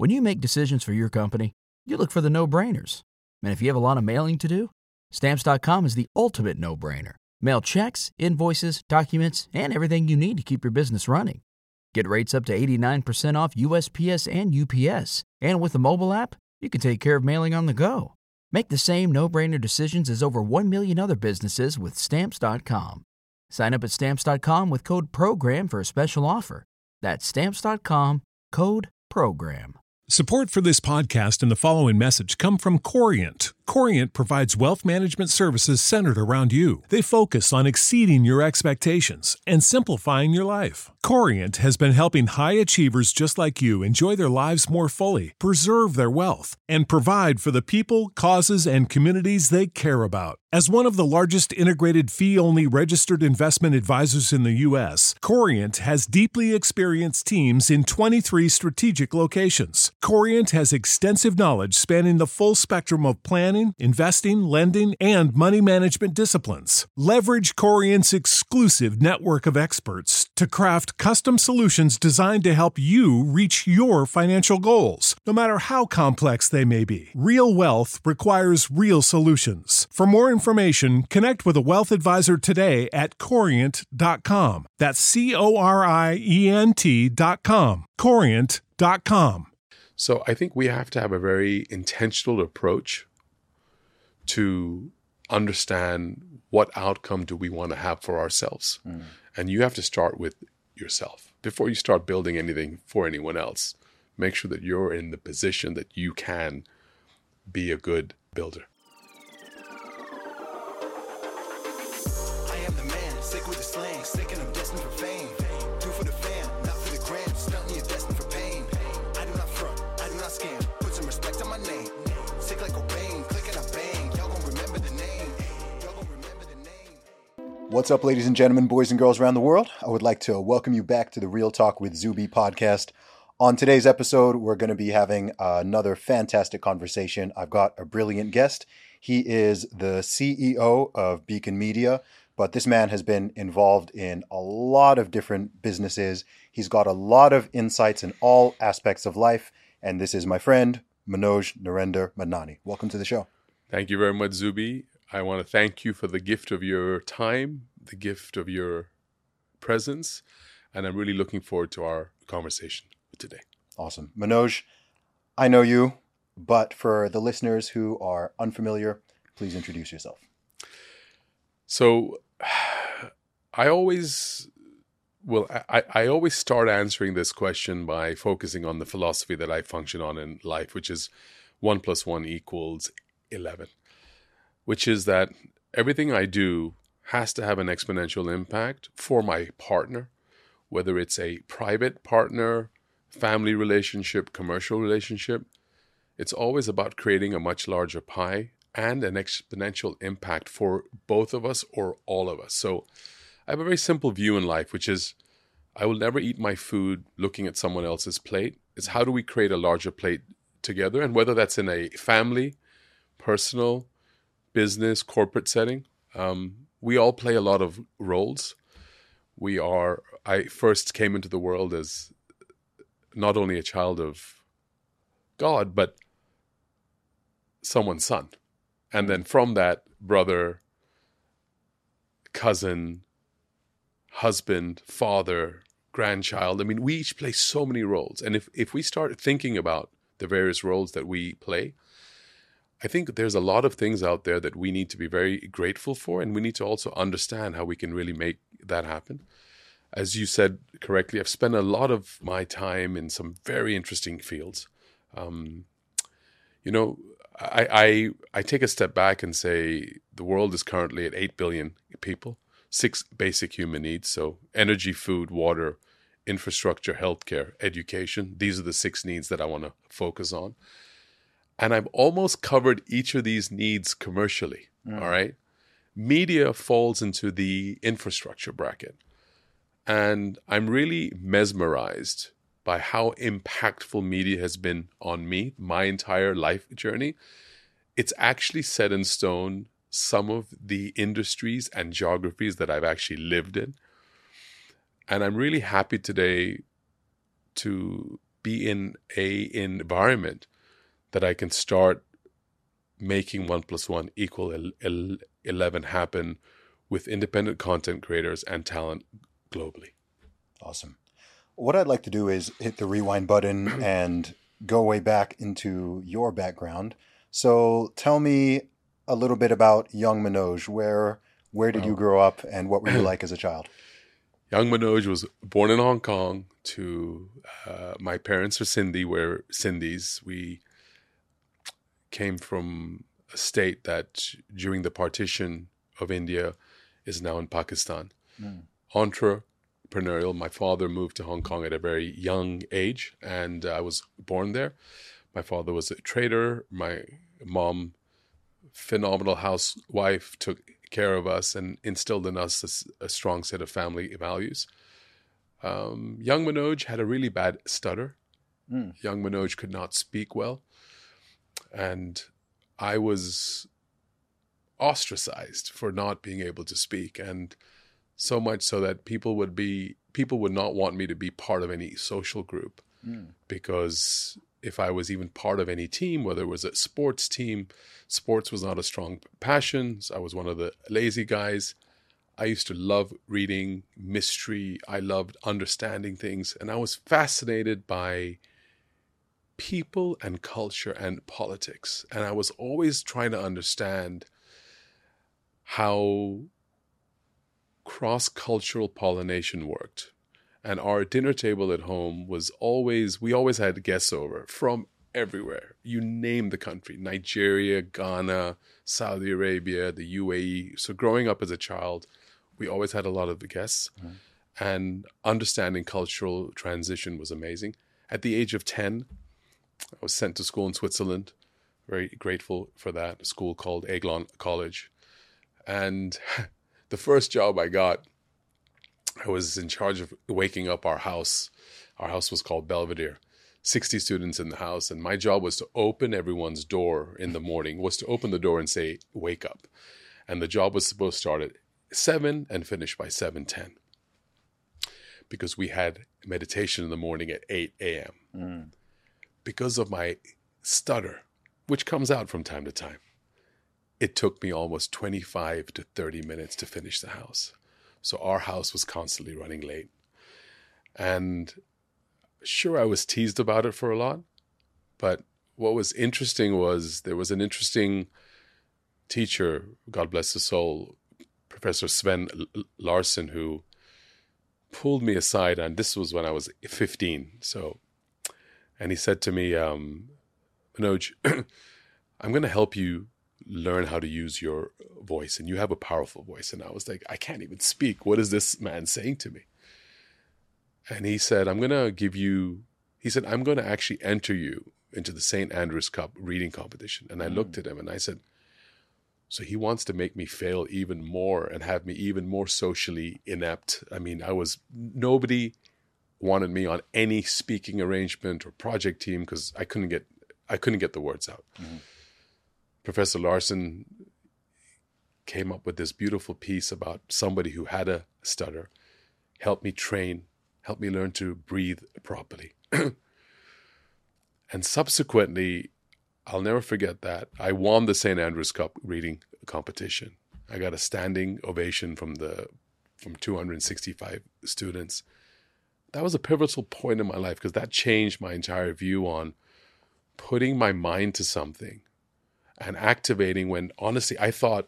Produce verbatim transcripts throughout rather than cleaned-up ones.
When you make decisions for your company, you look for the no-brainers. And if you have a lot of mailing to do, Stamps dot com is the ultimate no-brainer. Mail checks, invoices, documents, and everything you need to keep your business running. Get rates up to eighty-nine percent off U S P S and U P S. And with the mobile app, you can take care of mailing on the go. Make the same no-brainer decisions as over one million other businesses with Stamps dot com. Sign up at Stamps dot com with code PROGRAM for a special offer. That's Stamps dot com, code PROGRAM. Support for this podcast and the following message come from Corient. Corient provides wealth management services centered around you. They focus on exceeding your expectations and simplifying your life. Corient has been helping high achievers just like you enjoy their lives more fully, preserve their wealth, and provide for the people, causes, and communities they care about. As one of the largest integrated fee-only registered investment advisors in the U S, Corient has deeply experienced teams in twenty-three strategic locations. Corient has extensive knowledge spanning the full spectrum of planning, investing, lending, and money management disciplines. Leverage Corient's exclusive network of experts to craft custom solutions designed to help you reach your financial goals, no matter how complex they may be. Real wealth requires real solutions. For more information, connect with a wealth advisor today at corient dot com. That's C O R I E N T dot com. corient dot com. So I think we have to have a very intentional approach to understand what outcome do we want to have for ourselves. Mm. And you have to start with yourself. Before you start building anything for anyone else, make sure that you're in the position that you can be a good builder. I am the man, sick with the slang, sick and I'm destined for fame. Do for the fam, not for the gram, stuntly and destined for pain. I do not front, I do not scam, put some respect on my name. Sick like Cobain, click and I bang, y'all gon' remember the name. Y'all gon' remember the name. What's up, ladies and gentlemen, boys and girls around the world? I would like to welcome you back to the Real Talk with Zuby podcast. On today's episode, we're going to be having another fantastic conversation. I've got a brilliant guest. He is the C E O of Beacon Media, but this man has been involved in a lot of different businesses. He's got a lot of insights in all aspects of life, and this is my friend, Manoj Narendra Madnani. Welcome to the show. Thank you very much, Zuby. I want to thank you for the gift of your time, the gift of your presence, and I'm really looking forward to our conversation today. Awesome. Manoj, I know you, but for the listeners who are unfamiliar, please introduce yourself. So I always well, I, I always start answering this question by focusing on the philosophy that I function on in life, which is one plus one equals eleven, which is that everything I do has to have an exponential impact for my partner, whether it's a private partner, family relationship, commercial relationship. It's always about creating a much larger pie and an exponential impact for both of us or all of us. So I have a very simple view in life, which is I will never eat my food looking at someone else's plate. It's how do we create a larger plate together? And whether that's in a family, personal, business, corporate setting, um, we all play a lot of roles. We are, I first came into the world as not only a child of God, but someone's son. And then from that, brother, cousin, husband, father, grandchild. I mean, we each play so many roles. And if, if we start thinking about the various roles that we play, I think there's a lot of things out there that we need to be very grateful for. And we need to also understand how we can really make that happen. As you said correctly, I've spent a lot of my time in some very interesting fields. Um, you know, I, I I take a step back and say the world is currently at eight billion people, six basic human needs. So energy, food, water, infrastructure, healthcare, education. These are the six needs that I want to focus on. And I've almost covered each of these needs commercially, mm. all right? Media falls into the infrastructure bracket. And I'm really mesmerized by how impactful media has been on me, my entire life journey. It's actually set in stone some of the industries and geographies that I've actually lived in. And I'm really happy today to be in a environment that I can start making one plus one equal el- el- eleven happen with independent content creators and talent globally. Awesome. What I'd like to do is hit the rewind button and go way back into your background. So tell me a little bit about young Manoj. Where where did you grow up and what were you like as a child? Young Manoj was born in Hong Kong to, uh, my parents are Sindhi, were Sindhis. We came from a state that during the partition of India is now in Pakistan. Mm. Entrepreneurial. My father moved to Hong Kong at a very young age, and I was born there. My father was a trader. My mom, phenomenal housewife, took care of us and instilled in us a, a strong set of family values. Um, young Manoj had a really bad stutter. Mm. Young Manoj could not speak well. And I was ostracized for not being able to speak. And so much so that people would be, people would not want me to be part of any social group. Mm. Because if I was even part of any team, whether it was a sports team, sports was not a strong passion. So I was one of the lazy guys. I used to love reading mystery. I loved understanding things. And I was fascinated by people and culture and politics. And I was always trying to understand how cross-cultural pollination worked. And our dinner table at home was always, we always had guests over from everywhere. You name the country, Nigeria, Ghana, Saudi Arabia, the U A E. So growing up as a child, we always had a lot of the guests. Mm-hmm. And understanding cultural transition was amazing. At the age of ten, I was sent to school in Switzerland. Very grateful for that. A school called Aiglon College. And the first job I got, I was in charge of waking up our house. Our house was called Belvedere. sixty students in the house. And my job was to open everyone's door in the morning, was to open the door and say, wake up. And the job was supposed to start at seven and finish by seven ten. Because we had meditation in the morning at eight a.m. Mm. Because of my stutter, which comes out from time to time, it took me almost twenty-five to thirty minutes to finish the house. So our house was constantly running late. And sure, I was teased about it for a lot. But what was interesting was there was an interesting teacher, God bless his soul, Professor Sven Larsen, who pulled me aside. And this was when I was fifteen. So, and he said to me, um, Manoj, I'm going to help you learn how to use your voice, and you have a powerful voice. And I was like, I can't even speak. What is this man saying to me? And he said, I'm going to give you, he said, I'm going to actually enter you into the Saint Andrews Cup reading competition. And I mm. looked at him and I said, so he wants to make me fail even more and have me even more socially inept. I mean, I was, nobody wanted me on any speaking arrangement or project team because I couldn't get, I couldn't get the words out. Mm. Professor Larsen came up with this beautiful piece about somebody who had a stutter, helped me train, helped me learn to breathe properly. And subsequently, I'll never forget that. I won the Saint Andrews Cup reading competition. I got a standing ovation from the from two hundred sixty-five students. That was a pivotal point in my life because that changed my entire view on putting my mind to something and activating when, honestly, I thought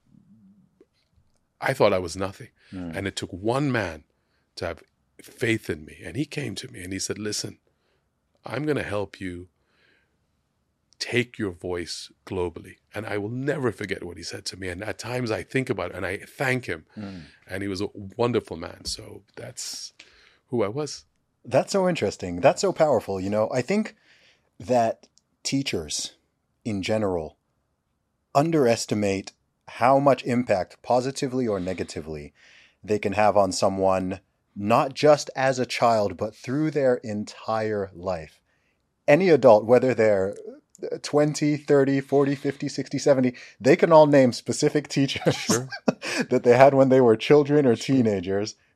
I thought I was nothing. Mm. And it took one man to have faith in me. And he came to me and he said, listen, I'm going to help you take your voice globally. And I will never forget what he said to me. And at times I think about it and I thank him. Mm. And he was a wonderful man. So that's who I was. That's so interesting. That's so powerful. You know, I think that teachers in general underestimate how much impact, positively or negatively, they can have on someone, not just as a child, but through their entire life. Any adult, whether they're twenty, thirty, forty, fifty, sixty, seventy, they can all name specific teachers sure. that they had when they were children or sure. teenagers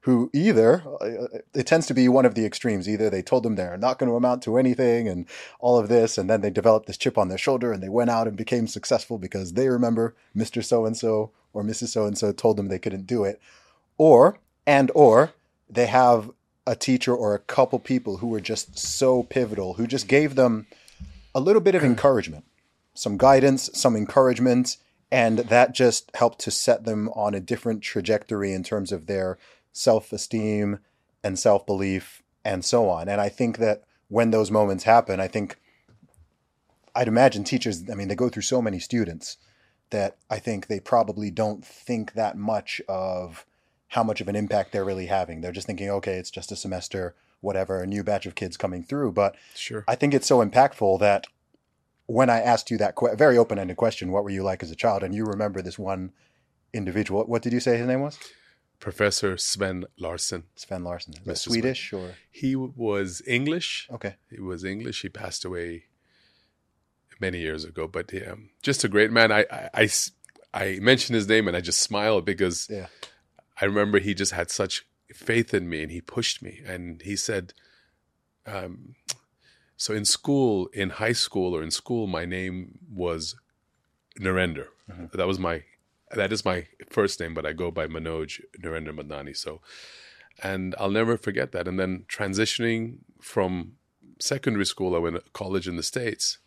who either, it tends to be one of the extremes. Either they told them they're not going to amount to anything and all of this, and then they developed this chip on their shoulder and they went out and became successful because they remember Mister So-and-so or Missus So-and-so told them they couldn't do it. Or, and or, they have a teacher or a couple people who were just so pivotal, who just gave them a little bit of encouragement, some guidance, some encouragement, and that just helped to set them on a different trajectory in terms of their self-esteem and self-belief and so on. And I think that when those moments happen, I think, I'd imagine teachers, I mean, they go through so many students that I think they probably don't think that much of how much of an impact they're really having. They're just thinking, okay, it's just a semester, whatever, a new batch of kids coming through. But sure. I think it's so impactful that when I asked you that que- very open-ended question, what were you like as a child? And you remember this one individual. What did you say his name was? Professor Sven Larsson. Sven Larsson. Is that Mister Swedish or? He was English. Okay. He was English. He passed away many years ago, but yeah, just a great man. I, I, I, I mentioned his name and I just smiled because yeah. I remember he just had such faith in me and he pushed me. And he said, um, so in school, in high school or in school, my name was Narendra. Mm-hmm. That was my, that is my first name, but I go by Manoj Narendra Madnani. So, and I'll never forget that. And then transitioning from secondary school, I went to college in the States,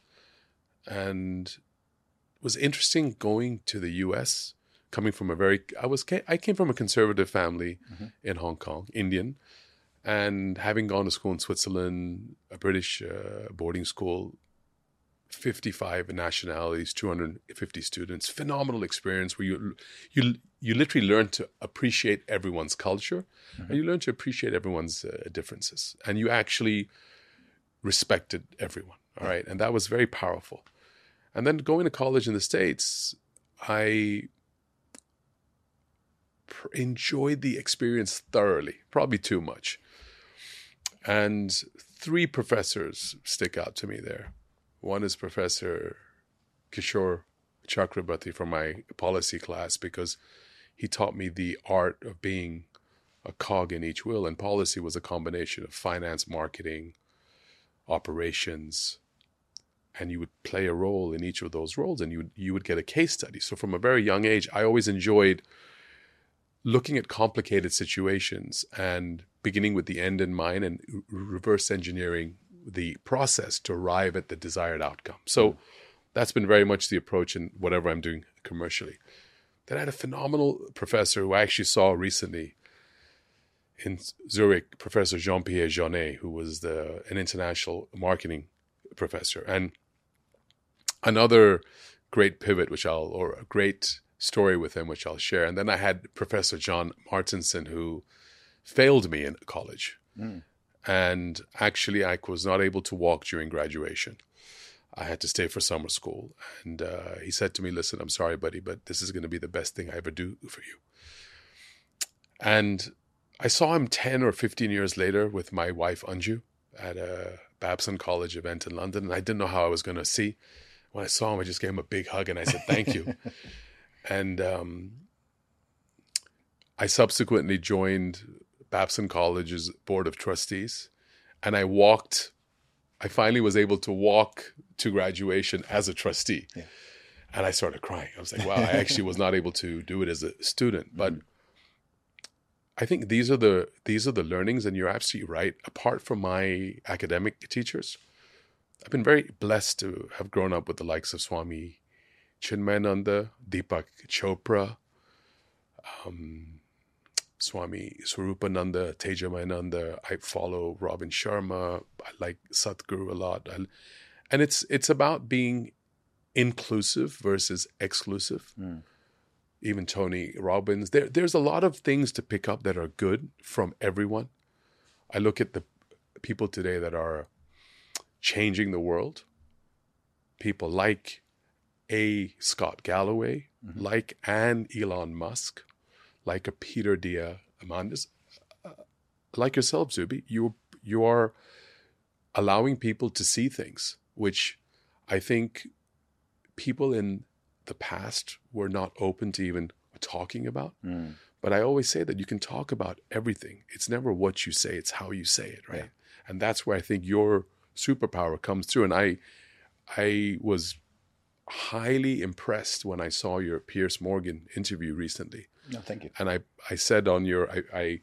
and it was interesting going to the U S, coming from a very, I was, I came from a conservative family mm-hmm. in Hong Kong, Indian, and having gone to school in Switzerland, a British uh, boarding school, fifty-five nationalities, two hundred fifty students, phenomenal experience where you you you literally learn to appreciate everyone's culture, mm-hmm. and you learn to appreciate everyone's uh, differences, and you actually respected everyone. All right, and that was very powerful. And then going to college in the States, I pr- enjoyed the experience thoroughly, probably too much. And three professors stick out to me there. One is Professor Kishore Chakrabarti from my policy class, because he taught me the art of being a cog in each wheel. And policy was a combination of finance, marketing, operations, and you would play a role in each of those roles, and you would, you would get a case study. So from a very young age, I always enjoyed looking at complicated situations and beginning with the end in mind and reverse engineering the process to arrive at the desired outcome. So that's been very much the approach in whatever I'm doing commercially. Then I had a phenomenal professor who I actually saw recently in Zurich, Professor Jean-Pierre Jaunet, who was the, an international marketing professor. And another great pivot, which I'll, or a great story with him, which I'll share. And then I had Professor John Martinson, who failed me in college. Mm. And actually, I was not able to walk during graduation. I had to stay for summer school. And uh, he said to me, listen, I'm sorry, buddy, but this is going to be the best thing I ever do for you. And I saw him ten or fifteen years later with my wife, Anju, at a Babson College event in London. And I didn't know how I was going to see. When I saw him, I just gave him a big hug and I said, thank you. And um, I subsequently joined Babson College's Board of Trustees. And I walked, I finally was able to walk to graduation as a trustee. Yeah. And I started crying. I was like, wow, I actually was not able to do it as a student. But mm-hmm. I think these are the these are the learnings, and you're absolutely right. Apart from my academic teachers, I've been very blessed to have grown up with the likes of Swami Chinmayananda, Deepak Chopra, um, Swami Swarupananda, Tejamayananda. I follow Robin Sharma. I like Satguru a lot. I, and it's it's about being inclusive versus exclusive. Mm. Even Tony Robbins. There, there's a lot of things to pick up that are good from everyone. I look at the people today that are changing the world. People like a Scott Galloway, mm-hmm. like an Elon Musk, like a Peter Diamandis, uh, like yourself, Zuby. You you are allowing people to see things, which I think people in the past were not open to even talking about. Mm. But I always say that you can talk about everything. It's never what you say, it's how you say it, right? Yeah. And that's where I think your superpower comes through. And I I was highly impressed when I saw your Piers Morgan interview recently. No, thank you. And I, I said on your, I, I,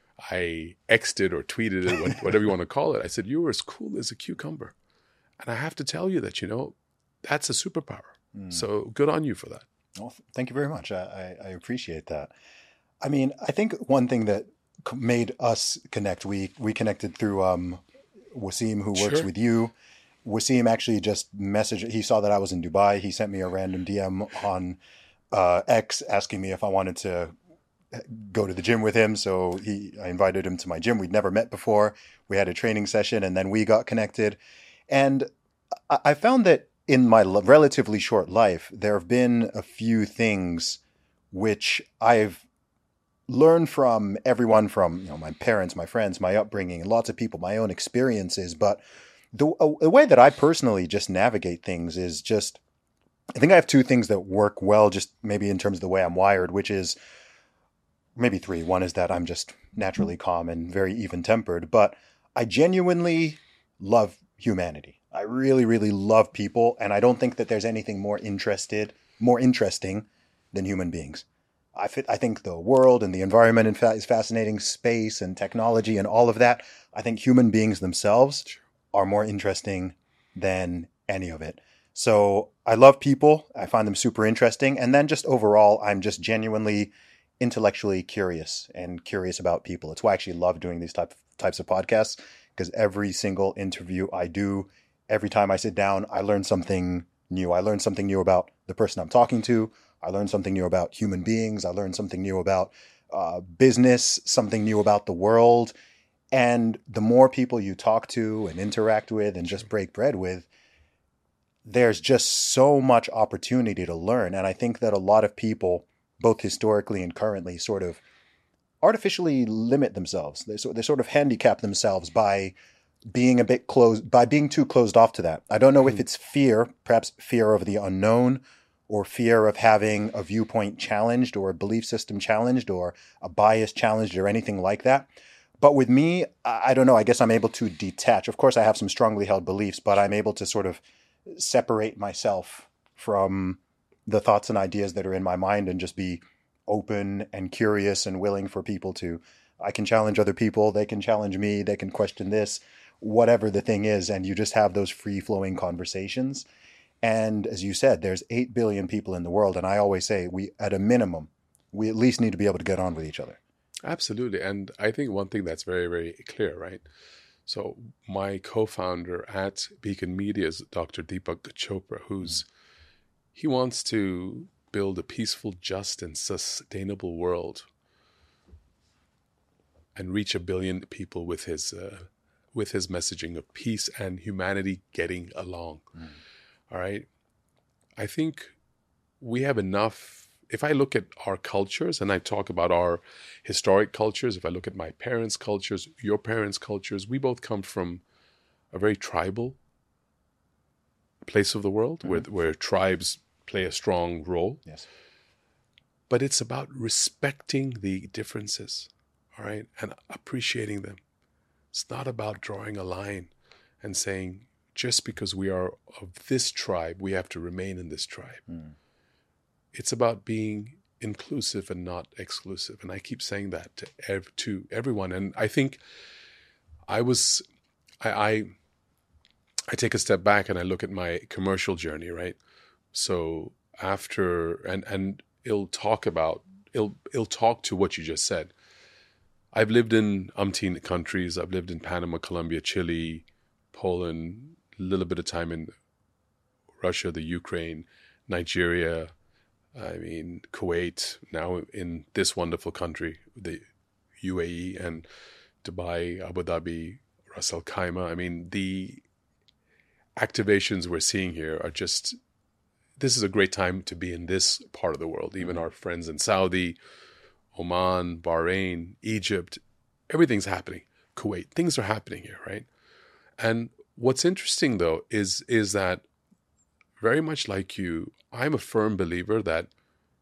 I X'd it or tweeted it, whatever you want to call it. I said, you were as cool as a cucumber. And I have to tell you that, you know, that's a superpower. Mm. So good on you for that. Well, thank you very much. I, I, I appreciate that. I mean, I think one thing that made us connect, we, we connected through um, Wasim, who works Sure. with you. Wasim actually just messaged, he saw that I was in Dubai. He sent me a random D M on uh, X asking me if I wanted to go to the gym with him. So he, I invited him to my gym. We'd never met before. We had a training session and then we got connected. And I, I found that in my l- relatively short life, there have been a few things which I've learned from everyone from, you know, my parents, my friends, my upbringing, lots of people, my own experiences. But The, the way that I personally just navigate things is just, I think I have two things that work well, just maybe in terms of the way I'm wired, which is maybe three. One is that I'm just naturally calm and very even-tempered, but I genuinely love humanity. I really, really love people, and I don't think that there's anything more interested, more interesting than human beings. I, fit, I think the world and the environment in fact is fascinating, space and technology and all of that. I think human beings themselves are more interesting than any of it. So I love people. I find them super interesting. And then just overall, I'm just genuinely intellectually curious and curious about people. It's why I actually love doing these type, types of podcasts, because every single interview I do, every time I sit down, I learn something new. I learn something new about the person I'm talking to. I learn something new about human beings. I learn something new about uh, business, something new about the world. And the more people you talk to and interact with and just break bread with, there's just so much opportunity to learn. And I think that a lot of people, both historically and currently, sort of artificially limit themselves. They, so, they sort of handicap themselves by being a bit closed, by being too closed off to that. I don't know mm-hmm. if it's fear, perhaps fear of the unknown, or fear of having a viewpoint challenged or a belief system challenged or a bias challenged or anything like that. But with me, I don't know, I guess I'm able to detach. Of course, I have some strongly held beliefs, but I'm able to sort of separate myself from the thoughts and ideas that are in my mind and just be open and curious and willing for people to, I can challenge other people, they can challenge me, they can question this, whatever the thing is. And you just have those free-flowing conversations. And as you said, there's eight billion people in the world. And I always say, we, at a minimum, we at least need to be able to get on with each other. Absolutely. And I think one thing that's very, very clear, right? So my co-founder at Beacon Media is Doctor Deepak Chopra, who's, he wants to build a peaceful, just, and sustainable world and reach a billion people with his, uh, with his messaging of peace and humanity getting along. Mm. All right. I think we have enough. If I look at our cultures and I talk about our historic cultures, if I look at my parents' cultures, your parents' cultures, we both come from a very tribal place of the world mm-hmm. where, where tribes play a strong role. Yes. But it's about respecting the differences, all right, and appreciating them. It's not about drawing a line and saying, just because we are of this tribe, we have to remain in this tribe. Mm. It's about being inclusive and not exclusive. And I keep saying that to ev- to everyone. And I think I was, I, I, I take a step back and I look at my commercial journey, right? So after, and, and it'll talk about, it'll, it'll talk to what you just said. I've lived in umpteen countries. I've lived in Panama, Colombia, Chile, Poland, a little bit of time in Russia, the Ukraine, Nigeria, I mean, Kuwait, now in this wonderful country, the U A E, and Dubai, Abu Dhabi, Ras Al Khaimah. I mean, the activations we're seeing here are just, this is a great time to be in this part of the world. Even our friends in Saudi, Oman, Bahrain, Egypt, everything's happening. Kuwait, things are happening here, right? And what's interesting, though, is is that very much like you, I'm a firm believer that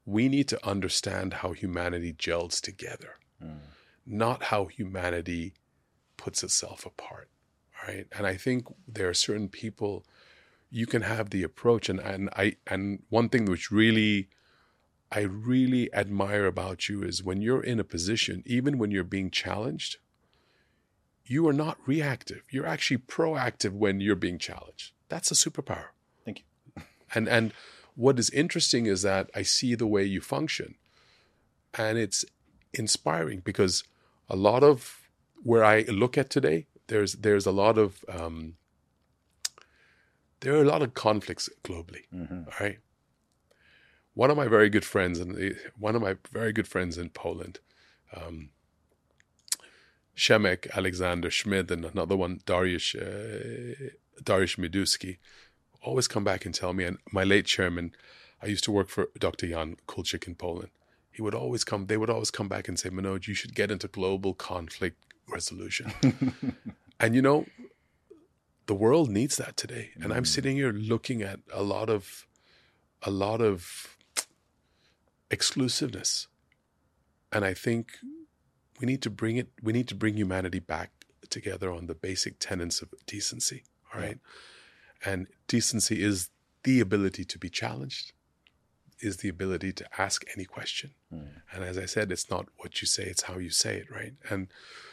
we need to understand how humanity gels together, mm. not how humanity puts itself apart, right? And I think there are certain people, you can have the approach, and, and I and one thing which really I really admire about you is when you're in a position, even when you're being challenged, you are not reactive. You're actually proactive when you're being challenged. That's a superpower. Thank you. And and what is interesting is that I see the way you function, and it's inspiring because a lot of where I look at today, there's there's a lot of um, there are a lot of conflicts globally. Mm-hmm. Right. One of my very good friends, and one of my very good friends in Poland, um, Shemek Alexander Schmid, and another one, Dariusz uh, Dariusz Miduski, always come back and tell me, and my late chairman, I used to work for Doctor Jan Kulczyk in Poland. He would always come, they would always come back and say, Manoj, you should get into global conflict resolution. And you know, the world needs that today. And I'm sitting here looking at a lot of, a lot of exclusiveness. And I think we need to bring it, we need to bring humanity back together on the basic tenets of decency. All right. Yeah. And decency is the ability to be challenged, is the ability to ask any question. Mm. And as I said, it's not what you say, it's how you say it, right? And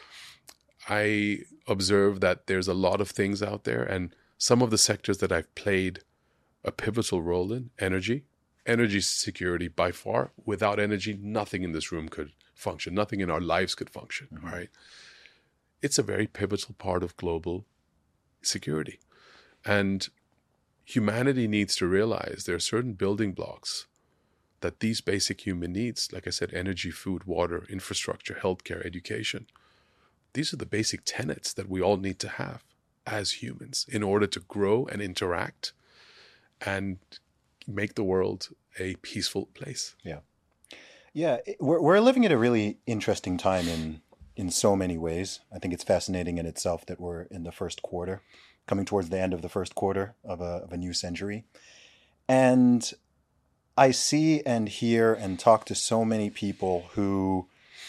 I observe that there's a lot of things out there, and some of the sectors that I've played a pivotal role in, energy, energy security by far. Without energy, nothing in this room could function. Nothing in our lives could function, mm-hmm. right? It's a very pivotal part of global security. And humanity needs to realize there are certain building blocks that these basic human needs, like I said, energy, food, water, infrastructure, healthcare, education, these are the basic tenets that we all need to have as humans in order to grow and interact and make the world a peaceful place. Yeah. Yeah, we're we're living at a really interesting time in in so many ways. I think it's fascinating in itself that we're in the first quarter, coming towards the end of the first quarter of a of a new century. And I see and hear and talk to so many people who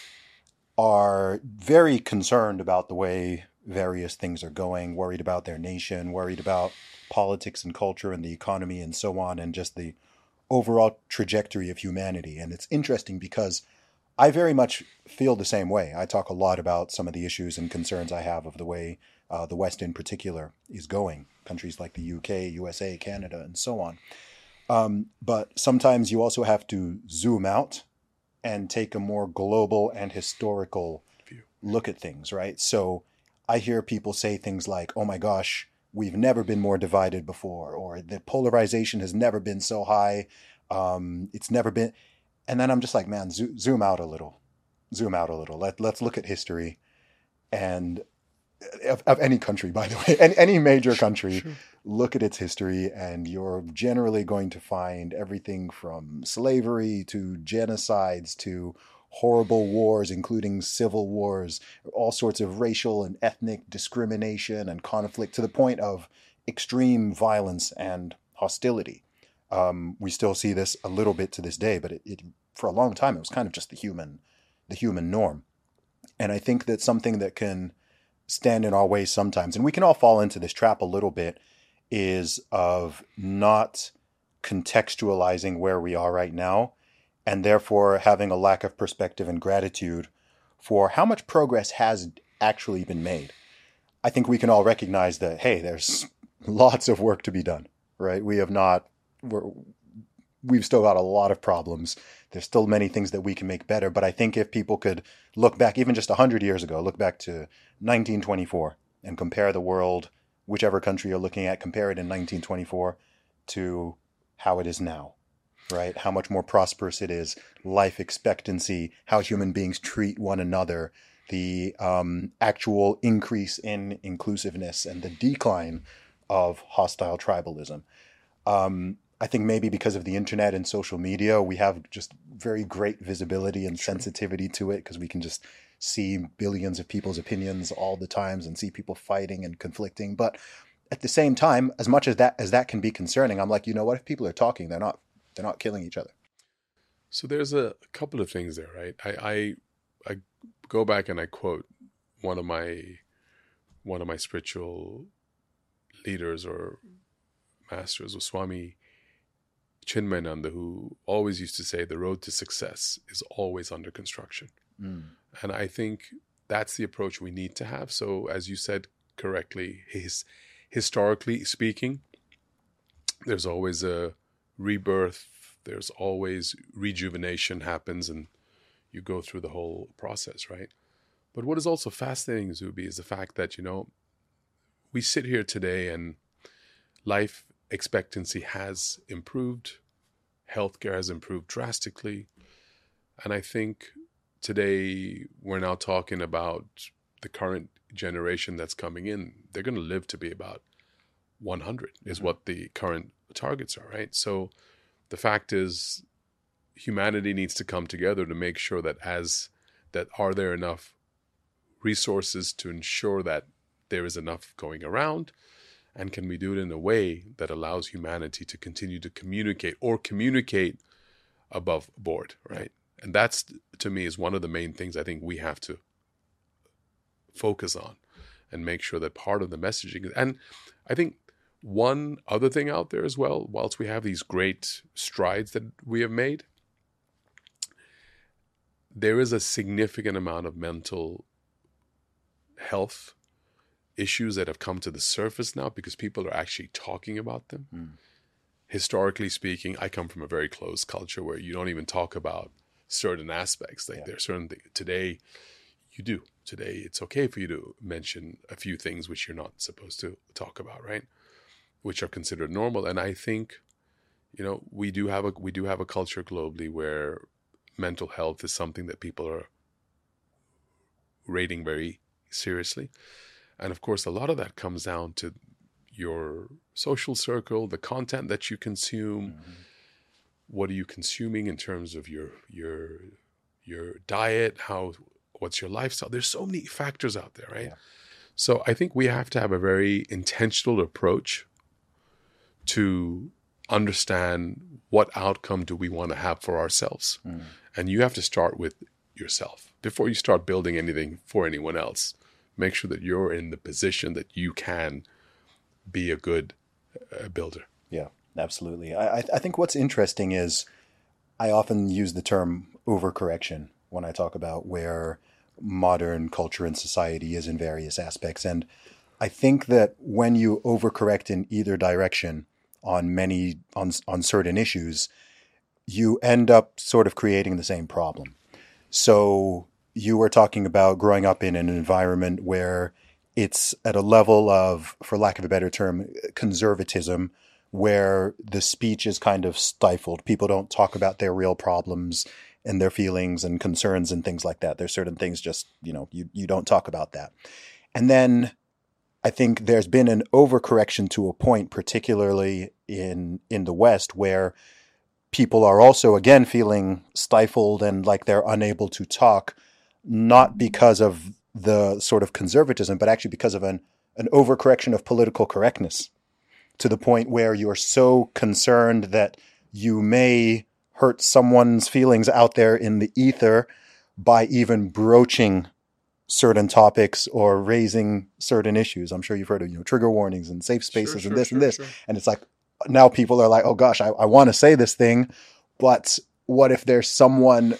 are very concerned about the way various things are going, worried about their nation, worried about politics and culture and the economy and so on, and just the overall trajectory of humanity. And it's interesting because I very much feel the same way. I talk a lot about some of the issues and concerns I have of the way uh, the West in particular is going, countries like the U K, U S A, Canada, and so on. Um, but sometimes you also have to zoom out and take a more global and historical view. Look at things, right? So I hear people say things like, oh my gosh, we've never been more divided before, or the polarization has never been so high. Um, it's never been. And then I'm just like, man, zo- zoom out a little, zoom out a little. Let, let's look at history and of, of any country, by the way, any, any major country, sure. Look at its history, and you're generally going to find everything from slavery to genocides to horrible wars, including civil wars, all sorts of racial and ethnic discrimination and conflict to the point of extreme violence and hostility. Um, we still see this a little bit to this day, but it, it for a long time, it was kind of just the human, the human norm. And I think that's something that can stand in our way sometimes, and we can all fall into this trap a little bit, is of not contextualizing where we are right now, and therefore having a lack of perspective and gratitude for how much progress has actually been made. I think we can all recognize that, hey, there's lots of work to be done, right? We have not, we're, we've still got a lot of problems. There's still many things that we can make better. But I think if people could look back, even just one hundred years ago, look back to nineteen twenty-four and compare the world, whichever country you're looking at, compare it in nineteen twenty-four to how it is now. Right? How much more prosperous it is, life expectancy, how human beings treat one another, the um, actual increase in inclusiveness and the decline of hostile tribalism. Um, I think maybe because of the internet and social media, we have just very great visibility and sensitivity to it because we can just see billions of people's opinions all the times and see people fighting and conflicting. But at the same time, as much as that as that can be concerning, I'm like, you know what? If people are talking, they're not They're not killing each other. So there's a couple of things there, right? I, I I go back and I quote one of my one of my spiritual leaders or masters, was Swami Chinmayananda, who always used to say the road to success is always under construction. Mm. And I think that's the approach we need to have. So as you said correctly, his, historically speaking, there's always a rebirth, there's always rejuvenation happens, and you go through the whole process, right? But what is also fascinating, Zuby, is the fact that, you know, we sit here today and life expectancy has improved, healthcare has improved drastically. And I think today we're now talking about the current generation that's coming in. They're going to live to be about one hundred is mm-hmm. what the current targets are, right? So the fact is, humanity needs to come together to make sure that as that are there enough resources to ensure that there is enough going around, and can we do it in a way that allows humanity to continue to communicate or communicate above board, right? And that's, to me, is one of the main things I think we have to focus on and make sure that part of the messaging. And I think one other thing out there as well, whilst we have these great strides that we have made, there is a significant amount of mental health issues that have come to the surface now because people are actually talking about them. Mm. Historically speaking, I come from a very closed culture where you don't even talk about certain aspects. Like yeah. there are certain things. Today, you do. Today, it's okay for you to mention a few things which you're not supposed to talk about, right? Which are considered normal. And I think, you know, we do have a we do have a culture globally where mental health is something that people are rating very seriously. And of course, a lot of that comes down to your social circle, the content that you consume. Mm-hmm. What are you consuming in terms of your your your diet? How what's your lifestyle? There's so many factors out there, right? Yeah. So I think we have to have a very intentional approach to understand what outcome do we want to have for ourselves. Mm. And you have to start with yourself. Before you start building anything for anyone else, make sure that you're in the position that you can be a good uh, builder. Yeah, absolutely. I, I think what's interesting is I often use the term overcorrection when I talk about where modern culture and society is in various aspects. And I think that when you overcorrect in either direction on many, on, on certain issues, you end up sort of creating the same problem. So you were talking about growing up in an environment where it's at a level of, for lack of a better term, conservatism, where the speech is kind of stifled. People don't talk about their real problems and their feelings and concerns and things like that. There's certain things just, you know, you, you don't talk about that. And then I think there's been an overcorrection to a point, particularly in, in the West, where people are also, again, feeling stifled and like they're unable to talk, not because of the sort of conservatism, but actually because of an, an overcorrection of political correctness, to the point where you're so concerned that you may hurt someone's feelings out there in the ether by even broaching certain topics or raising certain issues. I'm sure you've heard of, you know, trigger warnings and safe spaces sure, and sure, this sure, and this. Sure. And it's like, now people are like, oh gosh, I, I want to say this thing, but what if there's someone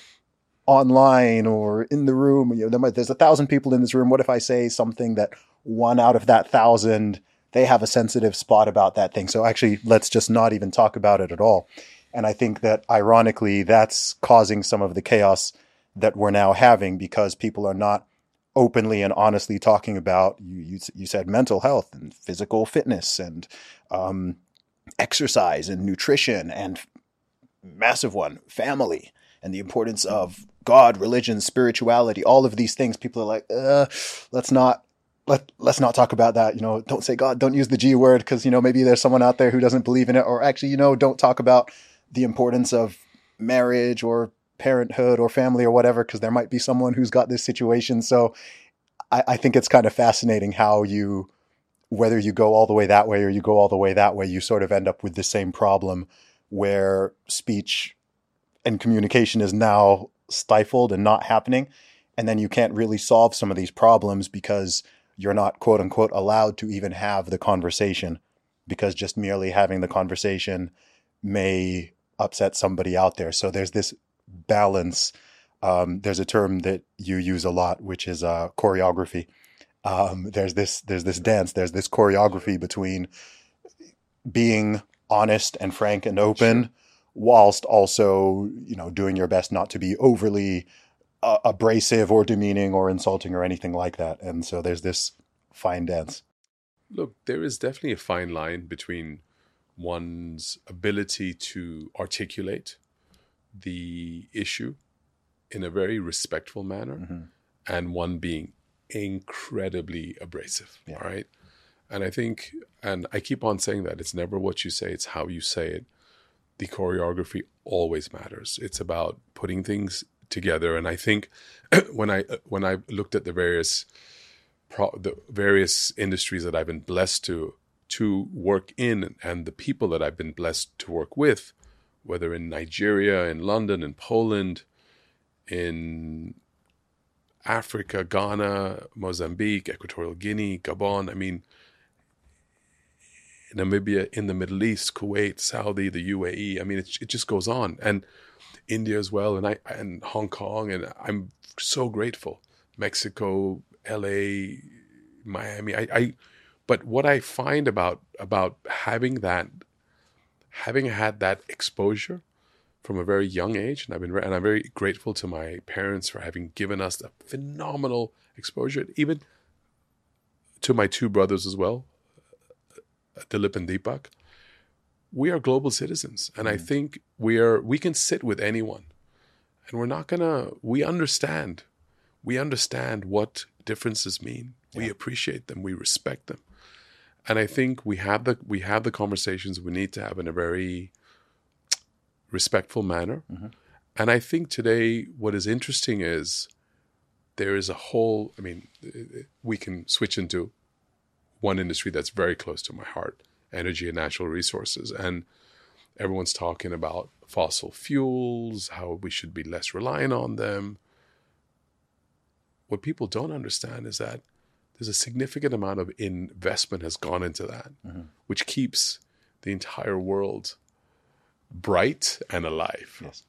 online or in the room, you know, there might, there's a thousand people in this room. What if I say something that one out of that thousand, they have a sensitive spot about that thing. So actually, let's just not even talk about it at all. And I think that ironically, that's causing some of the chaos that we're now having, because people are not openly and honestly talking about, you, you, you said mental health and physical fitness and um, exercise and nutrition, and massive one, family, and the importance of God, religion, spirituality, all of these things. People are like, uh, let's not, let, let's not talk about that. You know, don't say God, don't use the G word, because, you know, maybe there's someone out there who doesn't believe in it. Or actually, you know, don't talk about the importance of marriage or parenthood or family or whatever, because there might be someone who's got this situation. So I, I think it's kind of fascinating how you, whether you go all the way that way or you go all the way that way, you sort of end up with the same problem where speech and communication is now stifled and not happening. And then you can't really solve some of these problems because you're not, quote unquote, allowed to even have the conversation, because just merely having the conversation may upset somebody out there. So there's this balance. Um, there's a term that you use a lot, which is uh, choreography. Um, there's this, there's this dance, there's this choreography between being honest and frank and open, sure, whilst also, you know, doing your best not to be overly uh, abrasive or demeaning or insulting or anything like that. And so there's this fine dance. Look, there is definitely a fine line between one's ability to articulate the issue in a very respectful manner, mm-hmm, and one being incredibly abrasive. Yeah. All right. And I think, and I keep on saying that it's never what you say, it's how you say it. The choreography always matters. It's about putting things together. And I think when I when I looked at the various pro, the various industries that I've been blessed to to work in, and the people that I've been blessed to work with, whether in Nigeria, in London, in Poland, in Africa, Ghana, Mozambique, Equatorial Guinea, Gabon, I mean, Namibia, in the Middle East, Kuwait, Saudi, the U A E. I mean, it, it just goes on. And India as well, and I and Hong Kong, and I'm so grateful. Mexico, L A, Miami. I, I but what I find about about having that, having had that exposure from a very young age, and I've been and I'm very grateful to my parents for having given us a phenomenal exposure, even to my two brothers as well, Dilip and Deepak. We are global citizens, and mm. I think we are. We can sit with anyone, and we're not gonna. We understand. We understand what differences mean. Yeah. We appreciate them. We respect them, and I think we have the we have the conversations we need to have in a very respectful manner. Mm-hmm. And I think today, what is interesting is there is a whole. I mean, we can switch into one industry that's very close to my heart: energy and natural resources. And everyone's talking about fossil fuels, how we should be less reliant on them. What people don't understand is that there's a significant amount of investment has gone into that, mm-hmm, which keeps the entire world bright and alive. Yes.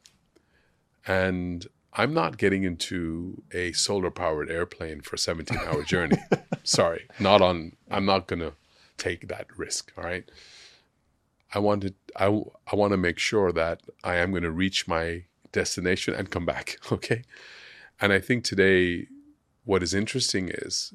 And I'm not getting into a solar-powered airplane for a seventeen-hour journey. Sorry, not on. I'm not going to take that risk. All right. I want to. I, I want to make sure that I am going to reach my destination and come back. Okay. And I think today, what is interesting is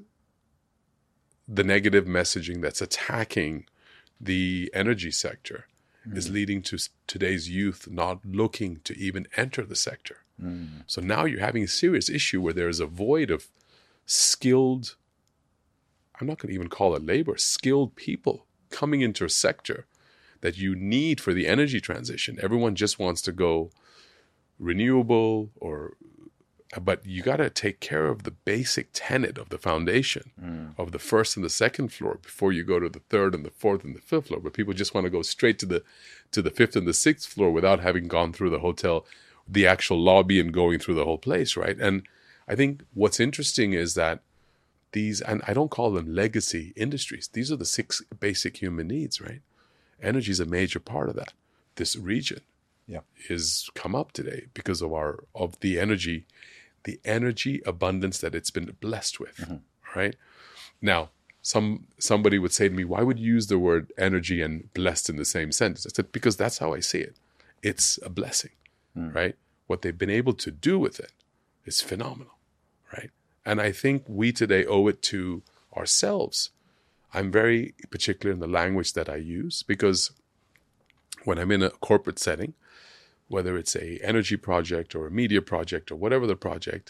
the negative messaging that's attacking the energy sector mm. is leading to today's youth not looking to even enter the sector. Mm. So now you're having a serious issue where there is a void of skilled, I'm not going to even call it labor, skilled people coming into a sector that you need for the energy transition. Everyone just wants to go renewable, or, but you got to take care of the basic tenet of the foundation mm. of the first and the second floor before you go to the third and the fourth and the fifth floor. But people just want to go straight to the to the fifth and the sixth floor without having gone through the hotel, the actual lobby, and going through the whole place, right? And I think what's interesting is that these, and I don't call them legacy industries, these are the six basic human needs, right? Energy is a major part of that. This region yeah. is come up today because of our of the energy, the energy abundance that it's been blessed with, mm-hmm. right? Now, some somebody would say to me, why would you use the word energy and blessed in the same sentence? I said, because that's how I see it. It's a blessing, mm. right? What they've been able to do with it is phenomenal, right? And I think we today owe it to ourselves. I'm very particular in the language that I use, because when I'm in a corporate setting, whether it's a energy project or a media project or whatever the project,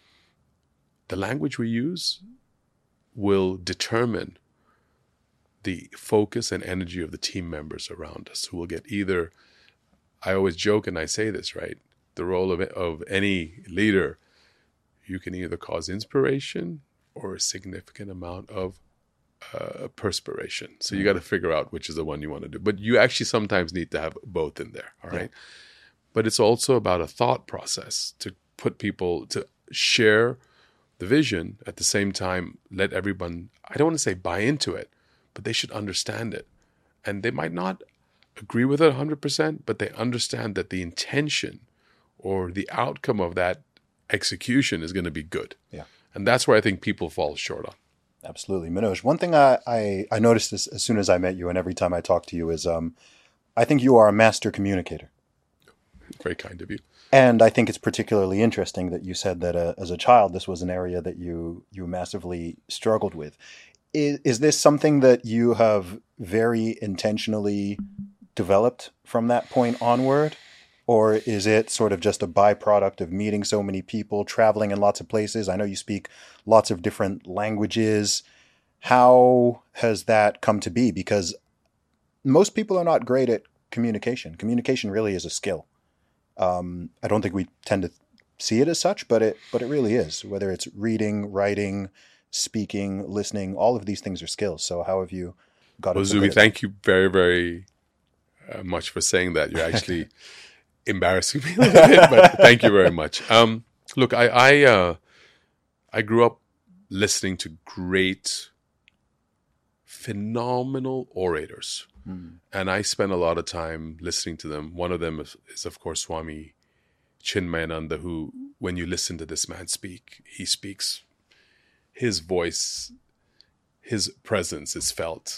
the language we use will determine the focus and energy of the team members around us, who will get either, I always joke and I say this, right? The role of, of any leader, you can either cause inspiration or a significant amount of uh, perspiration. So you got to figure out which is the one you want to do. But you actually sometimes need to have both in there, all right? but it's also about a thought process to put people to share the vision at the same time, let everyone, I don't want to say buy into it, but they should understand it. And they might not agree with it one hundred percent, but they understand that the intention or the outcome of that execution is going to be good. Yeah. And that's where I think people fall short on. Absolutely. Manoj, one thing I, I, I noticed this as soon as I met you and every time I talk to you is um, I think you are a master communicator. Very kind of you. And I think it's particularly interesting that you said that uh, as a child, this was an area that you, you massively struggled with. Is, is this something that you have very intentionally developed from that point onward? Or is it sort of just a byproduct of meeting so many people, traveling in lots of places? I know you speak lots of different languages. How has that come to be? Because most people are not great at communication. Communication really is a skill. Um, I don't think we tend to see it as such, but it but it really is. Whether it's reading, writing, speaking, listening, all of these things are skills. So how have you got well, it? Zubi, thank you very, very uh, much for saying that. You're actually embarrassing me a little bit, but thank you very much. Um, look, I I, uh, I grew up listening to great, phenomenal orators. Mm. And I spent a lot of time listening to them. One of them is, is of course, Swami Chinmayananda, who, when you listen to this man speak, he speaks, his voice, his presence is felt,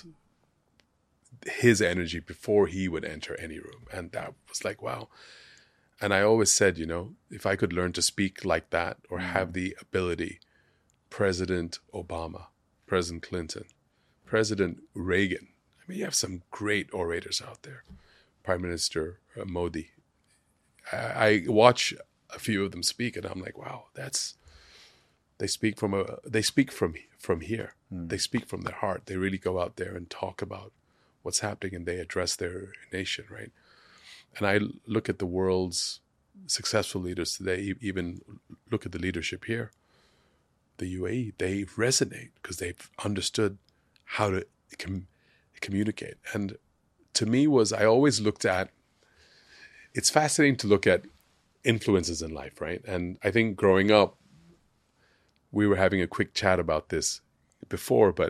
his energy before he would enter any room. And that was like, wow. And I always said, you know, if I could learn to speak like that or mm. have the ability, President Obama, President Clinton, President Reagan, I mean, you have some great orators out there. Prime Minister uh, Modi. I, I watch a few of them speak, and I'm like, wow, that's. They speak from a. They speak from from here. Mm. They speak from their heart. They really go out there and talk about what's happening, and they address their nation, right? And I look at the world's successful leaders today. Even look at the leadership here. The U A E. They resonate because they've understood how to. Com- communicate. And to me was, I always looked at, it's fascinating to look at influences in life, right? And I think growing up, we were having a quick chat about this before, but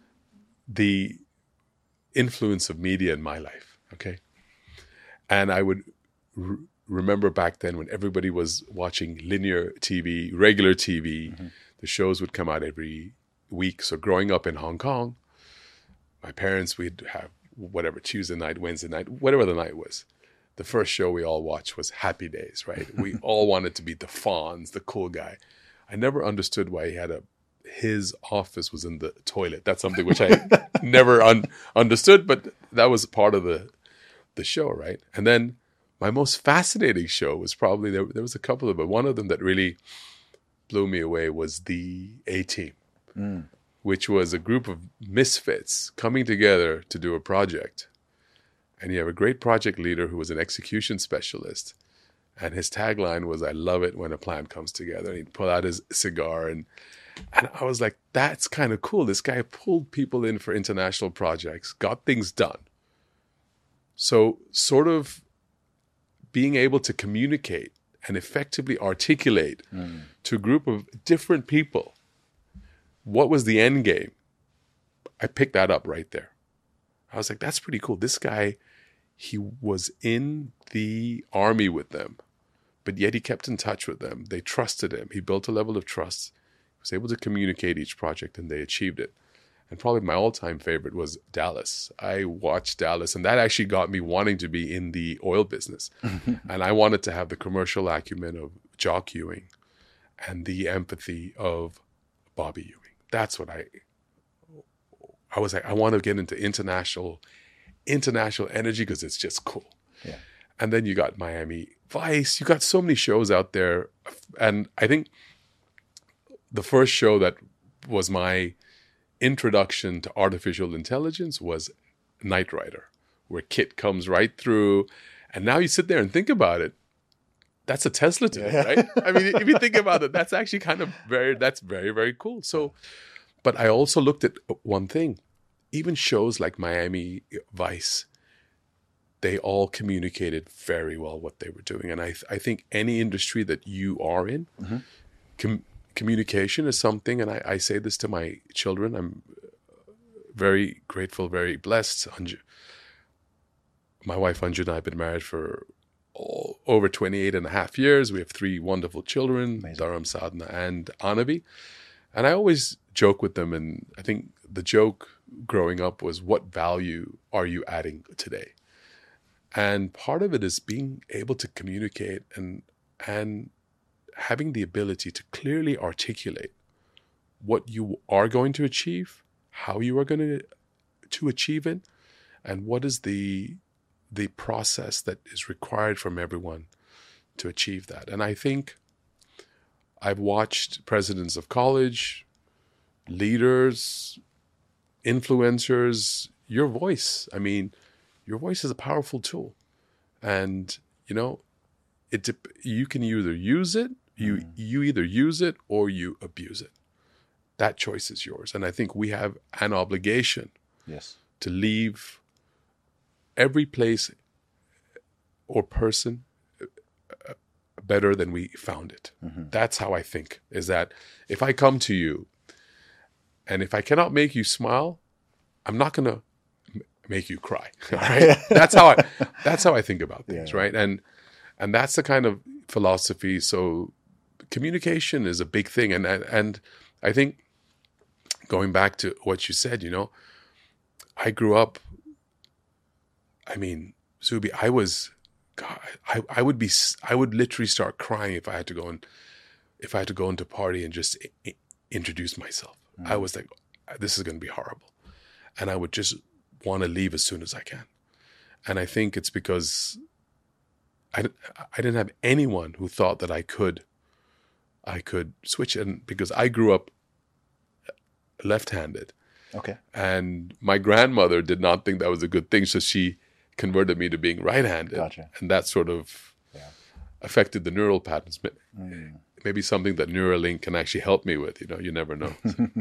the influence of media in my life, okay? And I would r- remember back then when everybody was watching linear T V, regular T V, mm-hmm. the shows would come out every week. So growing up in Hong Kong, my parents, we'd have whatever, Tuesday night, Wednesday night, whatever the night was. The first show we all watched was Happy Days, right? We all wanted to be the Fonz, the cool guy. I never understood why he had a, his office was in the toilet. That's something which I never un, understood, but that was part of the the show, right? And then my most fascinating show was probably, there, there was a couple of them, but one of them that really blew me away was the A-Team. Mm. Which was a group of misfits coming together to do a project. And you have a great project leader who was an execution specialist. And his tagline was, I love it when a plan comes together. And he'd pull out his cigar. And, and I was like, that's kind of cool. This guy pulled people in for international projects, got things done. So sort of being able to communicate and effectively articulate mm. to a group of different people what was the end game? I picked that up right there. I was like, that's pretty cool. This guy, he was in the army with them, but yet he kept in touch with them. They trusted him. He built a level of trust. He was able to communicate each project, and they achieved it. And probably my all-time favorite was Dallas. I watched Dallas, and that actually got me wanting to be in the oil business. And I wanted to have the commercial acumen of Jock Ewing and the empathy of Bobby Ewing. That's what I, I was like, I want to get into international, international energy because it's just cool. Yeah. And then you got Miami Vice. You got so many shows out there. And I think the first show that was my introduction to artificial intelligence was Knight Rider, where Kit comes right through. And now you sit there and think about it. That's a Tesla today, yeah. right? I mean, if you think about it, that's actually kind of very, that's very, very cool. So, but I also looked at one thing. Even shows like Miami Vice, they all communicated very well what they were doing. And I, th- I think any industry that you are in, mm-hmm. com- communication is something, and I, I say this to my children, I'm very grateful, very blessed. Anju, my wife Anju and I have been married for oh, over twenty-eight and a half years. We have three wonderful children, Amazing. Dharam, Sadhana, and Anavi. And I always joke with them, and I think the joke growing up was, what value are you adding today? And part of it is being able to communicate and and having the ability to clearly articulate what you are going to achieve, how you are going to to achieve it, and what is the the process that is required from everyone to achieve that. And I think I've watched presidents of college, leaders, influencers, your voice. I mean, your voice is a powerful tool. And, you know, it you can either use it, you mm. you either use it or you abuse it. That choice is yours. And I think we have an obligation yes. to leave every place or person better than we found it. Mm-hmm. That's how I think, is that if I come to you and if I cannot make you smile, I'm not going to make you cry. Right? that's how I that's how I think about things, yeah. right? And and that's the kind of philosophy. So communication is a big thing. And and, and I think going back to what you said, you know, I grew up, I mean, Zubi, I was God, I, I would be, I would literally start crying if I had to go and, if I had to go into a party and just I- introduce myself. Mm. I was like, this is going to be horrible. And I would just want to leave as soon as I can. And I think it's because I, I didn't have anyone who thought that I could, I could switch. And because I grew up left-handed. Okay. And my grandmother did not think that was a good thing. So she converted me to being right-handed. Gotcha. And that sort of yeah. affected the neural patterns. Mm. Maybe something that Neuralink can actually help me with, you know, you never know.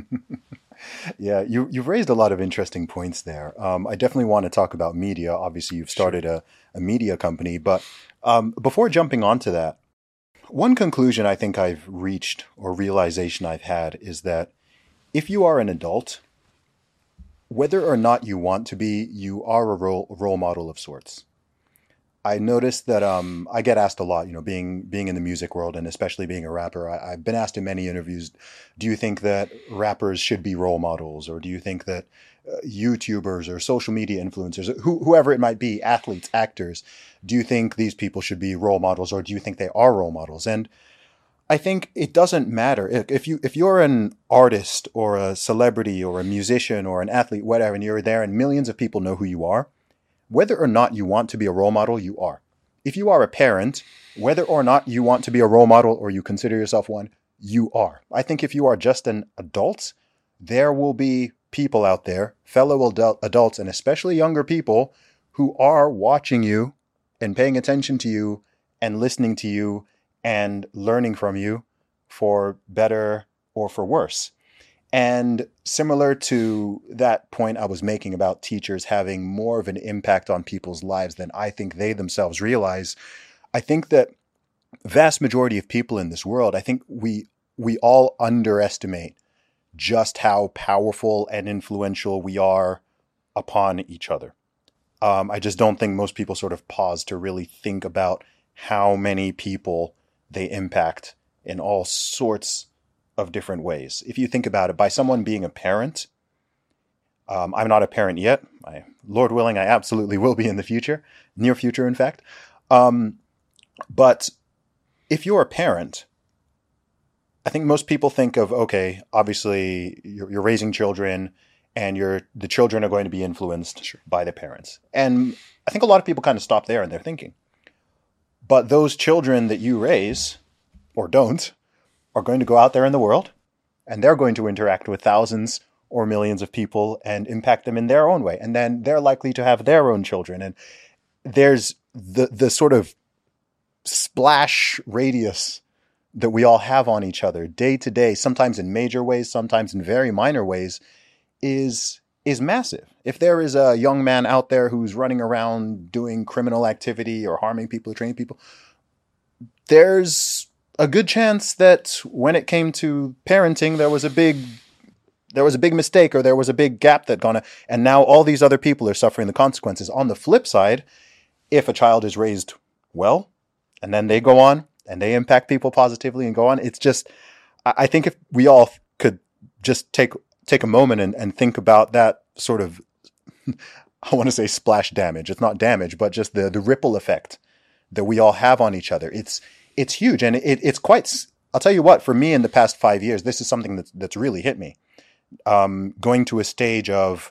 yeah, you, you've raised a lot of interesting points there. Um, I definitely want to talk about media. Obviously, you've started sure. a, a media company. But um, before jumping onto that, one conclusion I think I've reached or realization I've had is that if you are an adult, whether or not you want to be, you are a role, role model of sorts. I noticed that um, I get asked a lot, you know, being being in the music world and especially being a rapper, I, I've been asked in many interviews, do you think that rappers should be role models? Or do you think that uh, YouTubers or social media influencers, who, whoever it might be, athletes, actors, do you think these people should be role models, or do you think they are role models? And I think it doesn't matter if you if you're an artist or a celebrity or a musician or an athlete, whatever, and you're there and millions of people know who you are. Whether or not you want to be a role model, you are. If you are a parent, whether or not you want to be a role model or you consider yourself one, you are. I think if you are just an adult, there will be people out there, fellow adult, adults, and especially younger people, who are watching you and paying attention to you and listening to you and learning from you for better or for worse. And similar to that point I was making about teachers having more of an impact on people's lives than I think they themselves realize, I think that vast majority of people in this world, I think we we all underestimate just how powerful and influential we are upon each other. Um, I just don't think most people sort of pause to really think about how many people they impact in all sorts of different ways. If you think about it, by someone being a parent, um, I'm not a parent yet. I, Lord willing, I absolutely will be in the future, near future, in fact. Um, but if you're a parent, I think most people think of, okay, obviously you're, you're raising children and you're, the children are going to be influenced sure. by the parents. And I think a lot of people kind of stop there in their thinking. But those children that you raise, or don't, are going to go out there in the world, and they're going to interact with thousands or millions of people and impact them in their own way. And then they're likely to have their own children. And there's the the sort of splash radius that we all have on each other day to day, sometimes in major ways, sometimes in very minor ways, is is massive. If there is a young man out there who's running around doing criminal activity or harming people, training people, there's a good chance that when it came to parenting, there was a big, there was a big mistake, or there was a big gap that gone, and now all these other people are suffering the consequences. On the flip side, if a child is raised well, and then they go on and they impact people positively and go on, it's just, I think if we all could just take take a moment and, and think about that sort of, I want to say splash damage. It's not damage, but just the the ripple effect that we all have on each other. It's it's huge, and it, it's quite. I'll tell you what. For me, in the past five years, this is something that's that's really hit me. Um, going to a stage of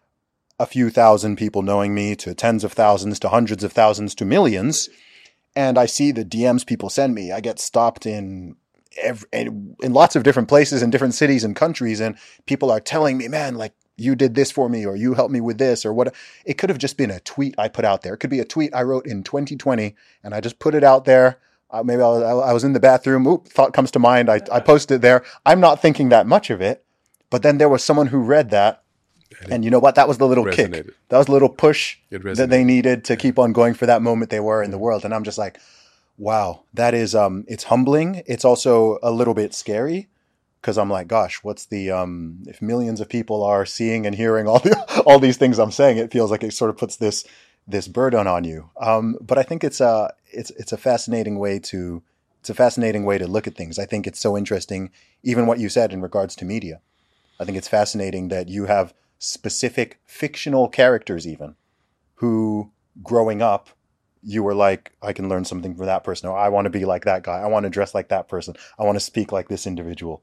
a few thousand people knowing me, to tens of thousands, to hundreds of thousands, to millions, and I see the D Ms people send me. I get stopped in every, in lots of different places in different cities and countries, and people are telling me, "Man, like you did this for me, or you helped me with this, or what." It could have just been a tweet I put out there. It could be a tweet I wrote in twenty twenty, and I just put it out there. Uh, maybe I was, I was in the bathroom. Oop, thought comes to mind. I, I posted it there. I'm not thinking that much of it, but then there was someone who read that. And you know what? That was the little kick. That was the little push that they needed to keep on going for that moment they were in the world. And I'm just like, wow, that is, um, it's humbling. It's also a little bit scary, because I'm like, gosh, what's the, um, if millions of people are seeing and hearing all the, all these things I'm saying, it feels like it sort of puts this, this burden on you. Um, but I think it's a, it's, it's a fascinating way to, it's a fascinating way to look at things. I think it's so interesting, even what you said in regards to media. I think it's fascinating that you have specific fictional characters even who growing up you were like, I can learn something from that person, or I want to be like that guy, I want to dress like that person, I want to speak like this individual.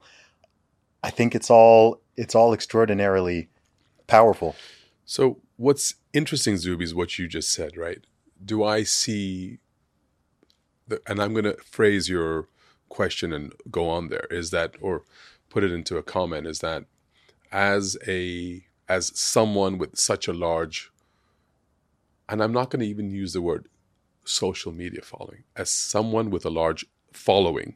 I think it's all it's all extraordinarily powerful. So what's interesting, Zuby, is what you just said, right? Do I see the, and I'm going to phrase your question and go on there, is that, or put it into a comment, is that as a as someone with such a large, and I'm not going to even use the word social media following, as someone with a large following,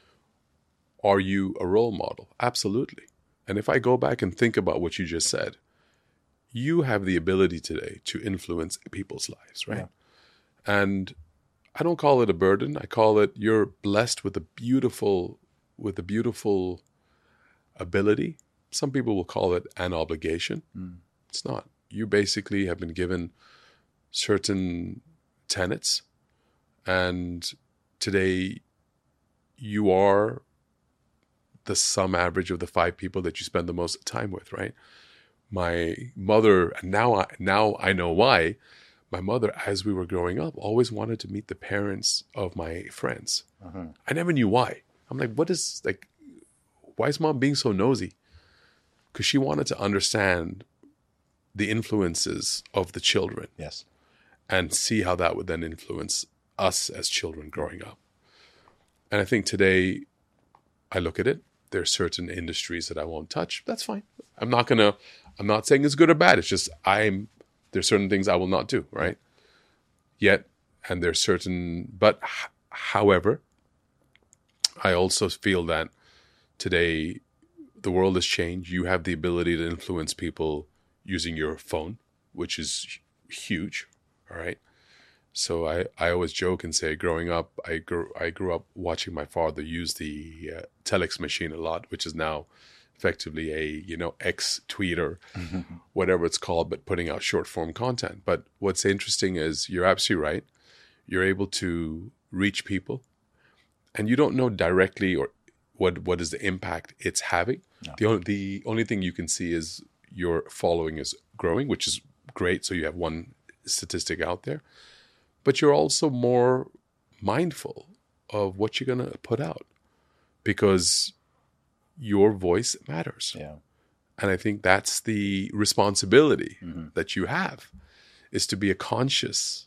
are you a role model? Absolutely. And if I go back and think about what you just said, you have the ability today to influence people's lives, right? Yeah. And I don't call it a burden. I call it, you're blessed with a beautiful, with a beautiful ability. Some people will call it an obligation. Mm. It's not. You basically have been given certain tenets, and today you are the sum average of the five people that you spend the most time with, right? My mother, and now I, now I know why, my mother, as we were growing up, always wanted to meet the parents of my friends. Uh-huh. I never knew why. I'm like, what is, like, why is mom being so nosy? Because she wanted to understand the influences of the children. Yes. And see how that would then influence us as children growing up. And I think today, I look at it, there are certain industries that I won't touch. That's fine. I'm not going to, I'm not saying it's good or bad. It's just I'm, there's certain things I will not do, right? Yet, and there's certain, but h- however, I also feel that today, the world has changed. You have the ability to influence people using your phone, which is huge. All right. So I, I always joke and say, growing up, I grew I grew up watching my father use the uh, telex machine a lot, which is now effectively a, you know, X-tweeter, mm-hmm. whatever it's called, but putting out short form content. But what's interesting is you're absolutely right. You're able to reach people, and you don't know directly or what what is the impact it's having. No. The only the only thing you can see is your following is growing, which is great. So you have one statistic out there, but you're also more mindful of what you're going to put out, because your voice matters. Yeah. And I think that's the responsibility mm-hmm. that you have, is to be a conscious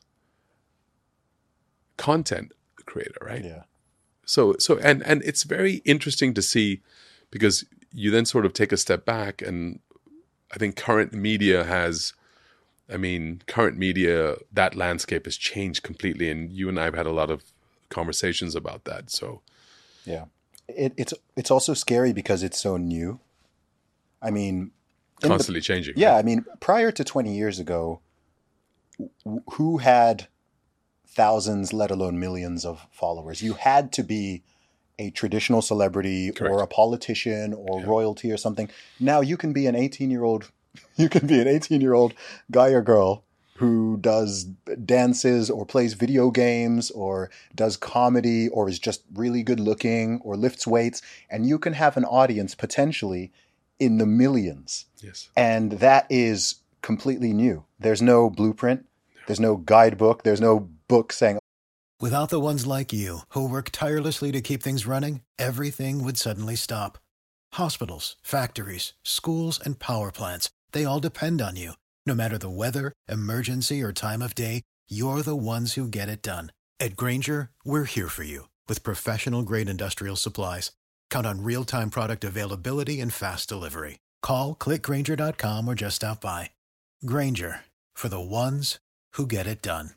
content creator, right? Yeah. So, so, and, and it's very interesting to see, because you then sort of take a step back, and I think current media has, I mean, current media, that landscape has changed completely. And you and I have had a lot of conversations about that. So, yeah, it, it's, it's also scary because it's so new. I mean, in constantly the, changing. Yeah, right? I mean, prior to twenty years ago, w- who had thousands, let alone millions of followers? You had to be a traditional celebrity Correct. or a politician or Yeah. royalty or something. Now you can be an eighteen-year-old, you can be an eighteen-year-old guy or girl who does dances or plays video games or does comedy or is just really good looking or lifts weights, and you can have an audience potentially in the millions. Yes. And that is completely new. There's no blueprint. There's no guidebook. There's no book saying, Without the ones like you, who work tirelessly to keep things running, everything would suddenly stop. Hospitals, factories, schools, and power plants, they all depend on you. No matter the weather, emergency, or time of day, you're the ones who get it done. At Grainger, we're here for you with professional-grade industrial supplies. Count on real-time product availability and fast delivery. Call, click Grainger dot com, or just stop by. Grainger, for the ones who get it done.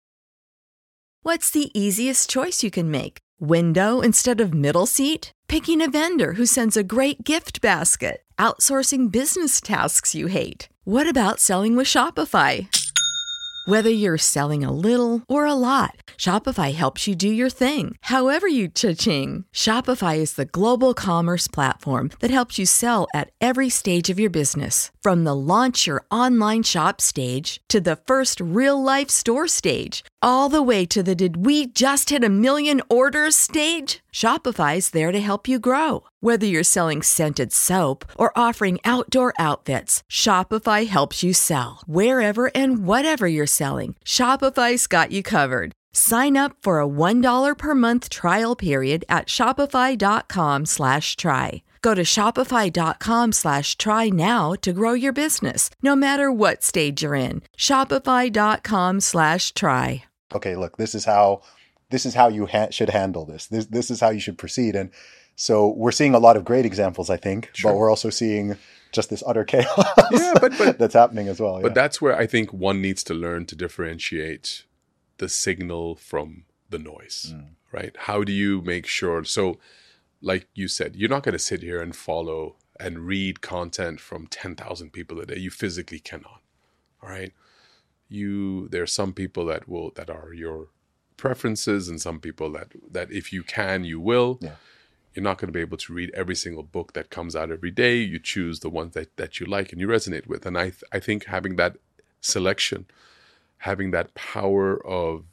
What's the easiest choice you can make? Window instead of middle seat? Picking a vendor who sends a great gift basket? Outsourcing business tasks you hate? What about selling with Shopify? Whether you're selling a little or a lot, Shopify helps you do your thing, however you cha-ching. Shopify is the global commerce platform that helps you sell at every stage of your business. From the launch your online shop stage to the first real-life store stage, all the way to the did we just hit a million orders stage. Shopify's there to help you grow. Whether you're selling scented soap or offering outdoor outfits, Shopify helps you sell. Wherever and whatever you're selling, Shopify's got you covered. Sign up for a one dollar per month trial period at shopify.com slash try. Go to shopify.com slash try now to grow your business, no matter what stage you're in. Shopify.com slash try. okay, look, this is how this is how you ha- should handle this. This this is how you should proceed. And so we're seeing a lot of great examples, I think, Sure. but we're also seeing just this utter chaos Yeah, but- but- that's happening as well. But yeah. that's where I think one needs to learn to differentiate the signal from the noise, Mm. right? How do you make sure? So, like you said, you're not going to sit here and follow and read content from ten thousand people a day. You physically cannot, all right? You, there are some people that will, that are your preferences, and some people that, that if you can, you will. Yeah. You're not going to be able to read every single book that comes out every day. You choose the ones that, that you like and you resonate with. And I th- I think having that selection, having that power of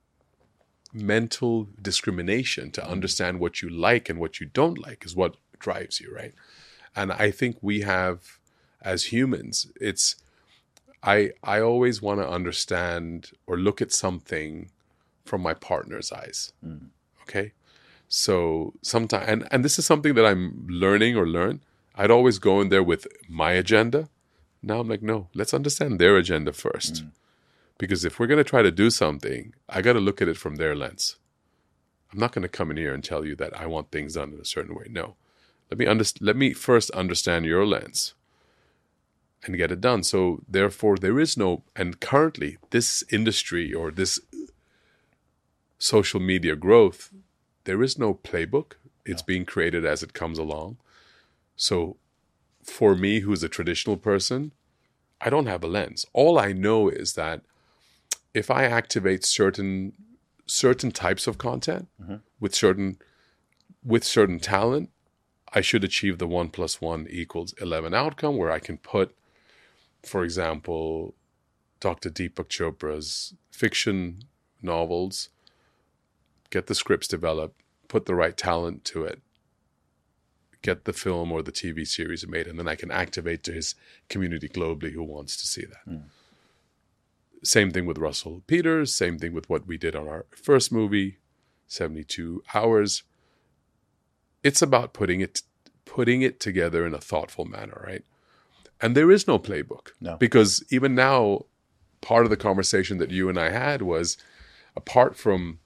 mental discrimination to understand what you like and what you don't like is what drives you, right? And I think we have, as humans, it's, I I always want to understand or look at something from my partner's eyes. Okay? So sometimes, and, and this is something that I'm learning or learn. I'd always go in there with my agenda. Now I'm like, no, let's understand their agenda first. Because if we're going to try to do something, I got to look at it from their lens. I'm not going to come in here and tell you that I want things done in a certain way. No. Let me underst- let me first understand your lens and get it done. So therefore, there is no, and currently this industry or this social media growth, there is no playbook. It's being created as it comes along. So for me, who's a traditional person, I don't have a lens. All I know is that if I activate certain certain types of content with certain with certain talent, I should achieve the one plus one equals eleven outcome, where I can put, for example, Doctor Deepak Chopra's fiction novels, get the scripts developed, put the right talent to it, get the film or the T V series made, and then I can activate to his community globally who wants to see that. Mm. Same thing with Russell Peters, same thing with what we did on our first movie, seventy-two hours. It's about putting it putting it together in a thoughtful manner, right? And there is no playbook. No. Because even now, part of the conversation that you and I had was, apart from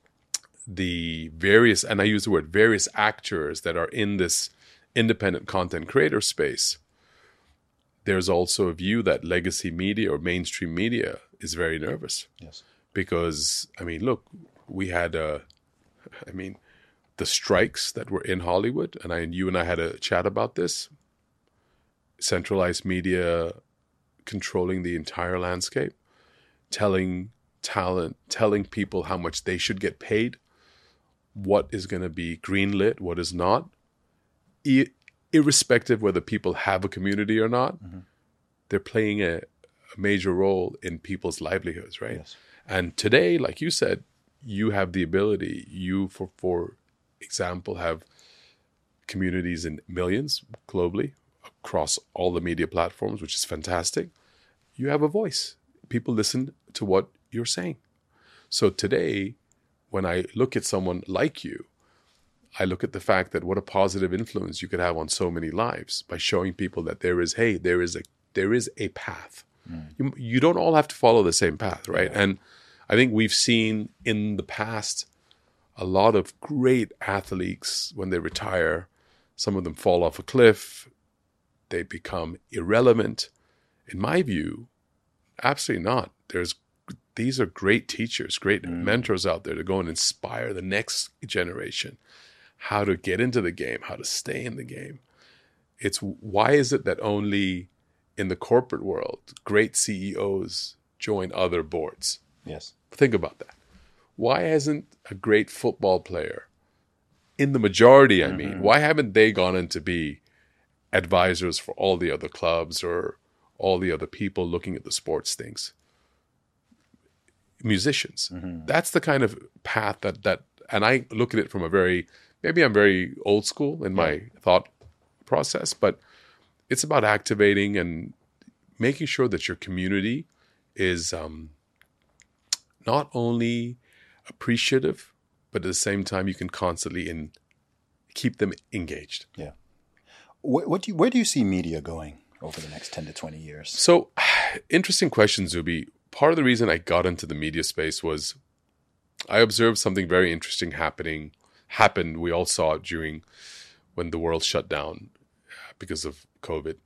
the various, and I use the word various actors that are in this independent content creator space, there's also a view that legacy media or mainstream media is very nervous. Yes. Because, I mean, look, we had, uh, I mean, the strikes that were in Hollywood, and I, you and I had a chat about this. centralized media controlling the entire landscape, telling talent, telling people how much they should get paid, what is going to be greenlit, what is not, I- irrespective whether people have a community or not, mm-hmm. they're playing a, a major role in people's livelihoods, right? Yes. And today, like you said, you have the ability, you, for, for example, have communities in millions globally across all the media platforms, which is fantastic. You have a voice. People listen to what you're saying. So today, when I look at someone like you, I look at the fact that what a positive influence you could have on so many lives by showing people that there is, hey, there is a there is a path. Mm. You, you don't all have to follow the same path, right? Yeah. And I think we've seen in the past a lot of great athletes, when they retire, some of them fall off a cliff, they become irrelevant. In my view, absolutely not. There's These are great teachers, great mm. mentors out there to go and inspire the next generation how to get into the game, how to stay in the game. It's why is it that only in the corporate world, great C E Os join other boards? Yes. Think about that. Why hasn't a great football player, in the majority, I mean, mm-hmm. why haven't they gone in to be advisors for all the other clubs or all the other people looking at the sports things? Musicians. Mm-hmm. That's the kind of path that, that, and I look at it from a very, maybe I'm very old school in my yeah. thought process, but it's about activating and making sure that your community is um, not only appreciative, but at the same time, you can constantly in, keep them engaged. Yeah. What, what do you, where do you see media going over the next ten to twenty years? So, interesting question, Zuby. Part of the reason I got into the media space was I observed something very interesting happening, happened. We all saw it during when the world shut down because of COVID,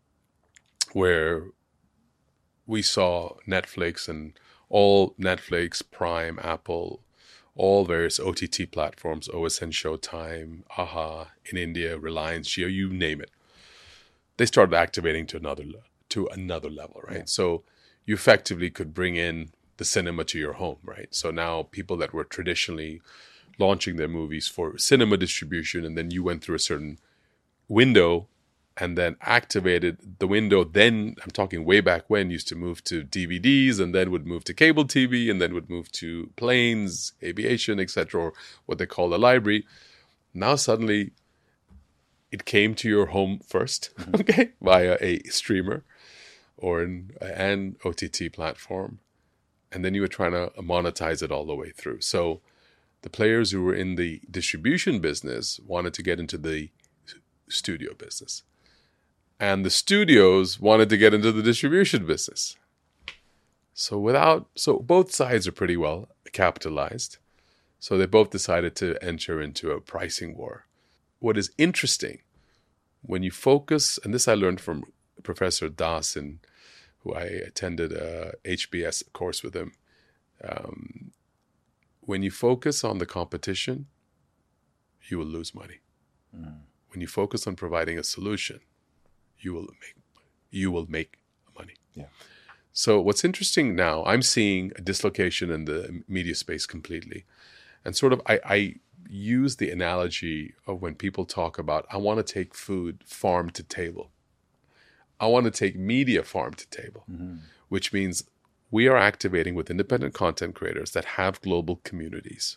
where we saw Netflix and all Netflix, Prime, Apple, all various O T T platforms, O S N Showtime, AHA, in India, Reliance, Jio, you name it. They started activating to another to another level, right? Yeah. So you effectively could bring in the cinema to your home, right? So now people that were traditionally launching their movies for cinema distribution, and then you went through a certain window and then activated the window. Then I'm talking way back when, used to move to D V Ds and then would move to cable T V and then would move to planes, aviation, et cetera, or what they call the library. Now suddenly it came to your home first, mm-hmm. okay, via a streamer or an, an O T T platform. And then you were trying to monetize it all the way through. So the players who were in the distribution business wanted to get into the studio business. And the studios wanted to get into the distribution business. So without, so both sides are pretty well capitalized. So they both decided to enter into a pricing war. What is interesting, when you focus, and this I learned from Professor Dasin, who I attended a H B S course with him. Um, when you focus on the competition, you will lose money. Mm. When you focus on providing a solution, you will make you will make money. Yeah. So what's interesting now, I'm seeing a dislocation in the media space completely. And sort of I, I use the analogy of when people talk about, I want to take food farm to table. I want to take media farm to table, mm-hmm. which means we are activating with independent content creators that have global communities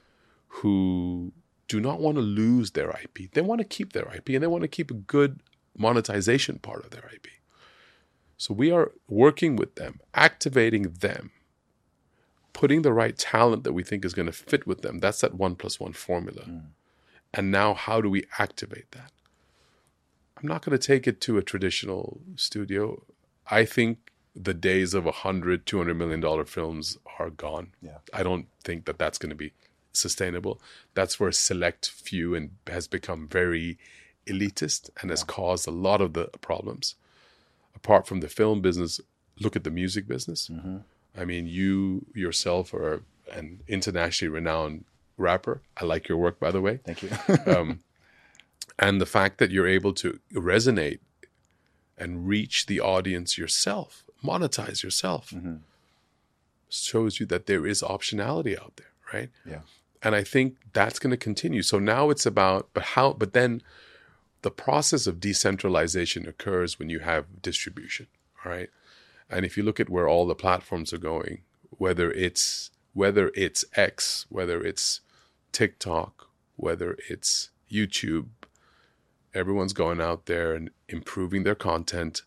who do not want to lose their I P. They want to keep their I P and they want to keep a good monetization part of their I P. So we are working with them, activating them, putting the right talent that we think is going to fit with them. That's that one plus one formula. Mm. And now how do we activate that? I'm not going to take it to a traditional studio. I think the days of one hundred, two hundred million dollars films are gone. Yeah. I don't think that that's going to be sustainable. That's for a select few and has become very elitist and has yeah. caused a lot of the problems. Apart from the film business, look at the music business. Mm-hmm. I mean, you yourself are an internationally renowned rapper. I like your work, by the way. Thank you. um, and the fact that you're able to resonate and reach the audience yourself, monetize yourself, Mm-hmm. shows you that there is optionality out there, right? Yeah. And I think that's going to continue. So now it's about, but how, but then the process of decentralization occurs when you have distribution, all right? And if you look at where all the platforms are going, whether it's, whether it's X, whether it's TikTok, whether it's YouTube, everyone's going out there and improving their content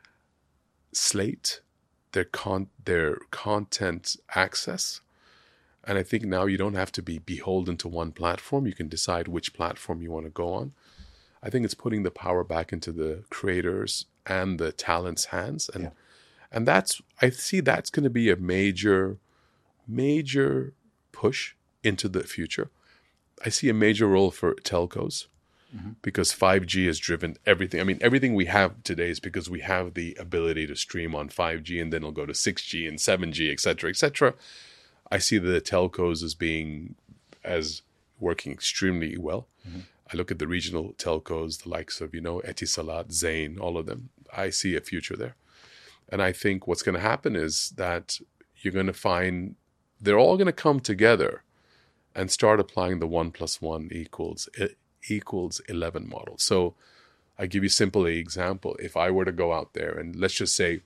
slate, their con their content access. And I think now you don't have to be beholden to one platform. You can decide which platform you want to go on. I think it's putting the power back into the creators and the talent's hands. And Yeah. and that's, I see that's going to be a major, major push into the future. I see a major role for telcos. Mm-hmm. Because five G has driven everything. I mean, everything we have today is because we have the ability to stream on five G, and then it'll go to six G and seven G, et cetera, et cetera. I see the telcos as being, as working extremely well. Mm-hmm. I look at the regional telcos, the likes of, you know, Etisalat, Zain, all of them. I see a future there. And I think what's going to happen is that you're going to find they're all going to come together and start applying the one plus one equals equals eleven model. So I give you simply example. If I were to go out there and let's just say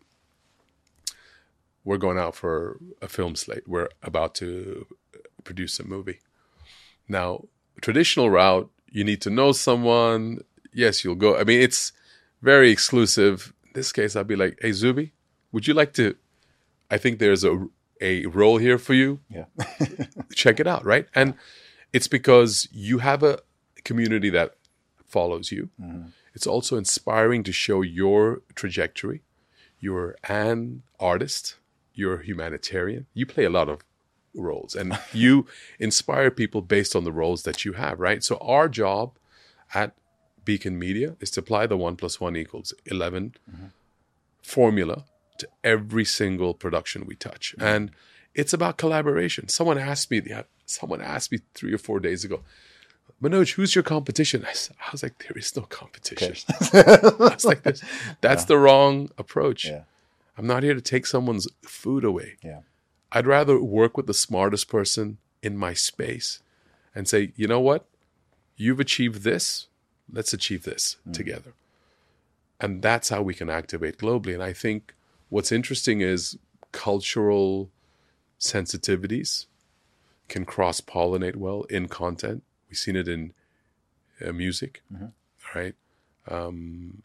we're going out for a film slate, we're about to produce a movie. Now, traditional route, you need to know someone. Yes, you'll go. I mean, it's very exclusive. In this case, I'd be like, hey, Zuby, would you like to, I think there's a, a role here for you. Yeah. Check it out, right? And it's because you have a community that follows you. Mm-hmm. It's also inspiring to show your trajectory. You're an artist. You're a humanitarian. You play a lot of roles and you inspire people based on the roles that you have, right? So our job at Beacon Media is to apply the one plus one equals eleven mm-hmm. formula to every single production we touch. Mm-hmm. And it's about collaboration. Someone asked me, someone asked me three or four days ago, Manoj, who's your competition? I, I was like, there is no competition. I was like, that's, that's yeah. the wrong approach. Yeah. I'm not here to take someone's food away. Yeah. I'd rather work with the smartest person in my space and say, you know what? You've achieved this. Let's achieve this mm. together. And that's how we can activate globally. And I think what's interesting is cultural sensitivities can cross-pollinate well in content. We've seen it in uh, music, mm-hmm. right? Um,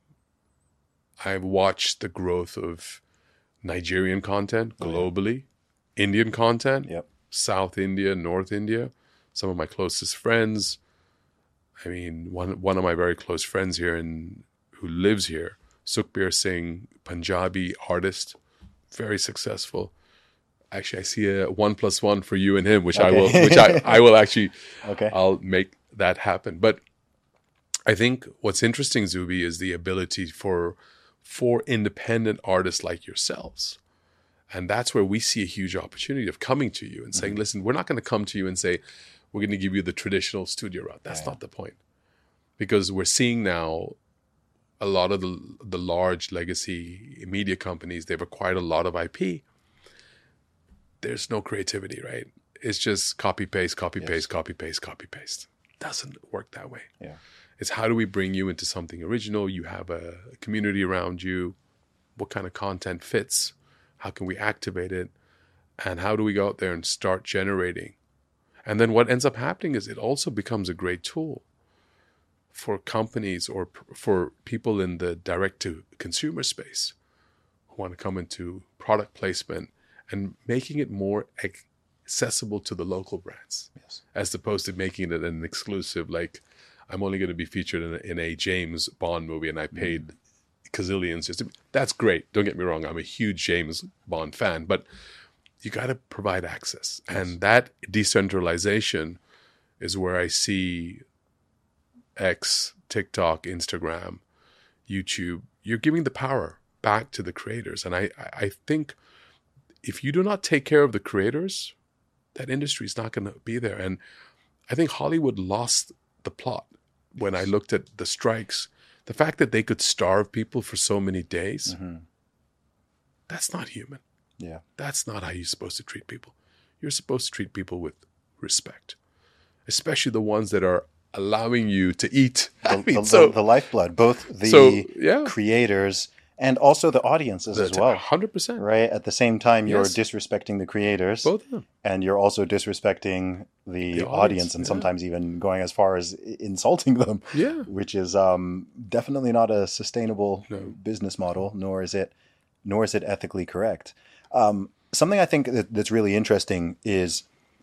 I've watched the growth of Nigerian content globally, oh, yeah. Indian content, yep. South India, North India. Some of my closest friends. I mean, one one of my very close friends here in who lives here, Sukhbir Singh, Punjabi artist, very successful. Actually, I see a one plus one for you and him, which okay. I will, which I, I will actually, okay. I'll make that happen. But I think what's interesting, Zuby, is the ability for for independent artists like yourselves. And that's where we see a huge opportunity of coming to you and mm-hmm. saying, listen, we're not going to come to you and say, we're going to give you the traditional studio route. That's yeah. not the point. Because we're seeing now a lot of the, the large legacy media companies, they've acquired a lot of I P. There's no creativity, right? It's just copy, paste, copy, yes. paste, copy, paste, copy, paste. Doesn't work that way. Yeah. It's how do we bring you into something original? You have a community around you. What kind of content fits? How can we activate it? And how do we go out there and start generating? And then what ends up happening is it also becomes a great tool for companies or p- for people in the direct-to-consumer space who want to come into product placement and making it more accessible to the local brands, yes. as opposed to making it an exclusive, like I'm only going to be featured in a, in a James Bond movie and I paid mm. gazillions just to, that's great. Don't get me wrong. I'm a huge James Bond fan, but you got to provide access. Yes. And that decentralization is where I see X, TikTok, Instagram, YouTube. You're giving the power back to the creators. And I, I think if you do not take care of the creators, that industry is not going to be there. And I think Hollywood lost the plot when I looked at the strikes. The fact that they could starve people for so many days, Mm-hmm. that's not human. Yeah. That's not how you're supposed to treat people. You're supposed to treat people with respect, especially the ones that are allowing you to eat. The, I mean, the, so, the, the lifeblood, both the So, yeah. creators and also the audiences as well. one hundred percent. Right? At the same time, you're Yes. disrespecting the creators. Both of them. And you're also disrespecting the, The audience, audience, and yeah. sometimes even going as far as insulting them. Yeah. Which is um, definitely not a sustainable No. business model, nor is it, nor is it ethically correct. Um, something I think that, that's really interesting is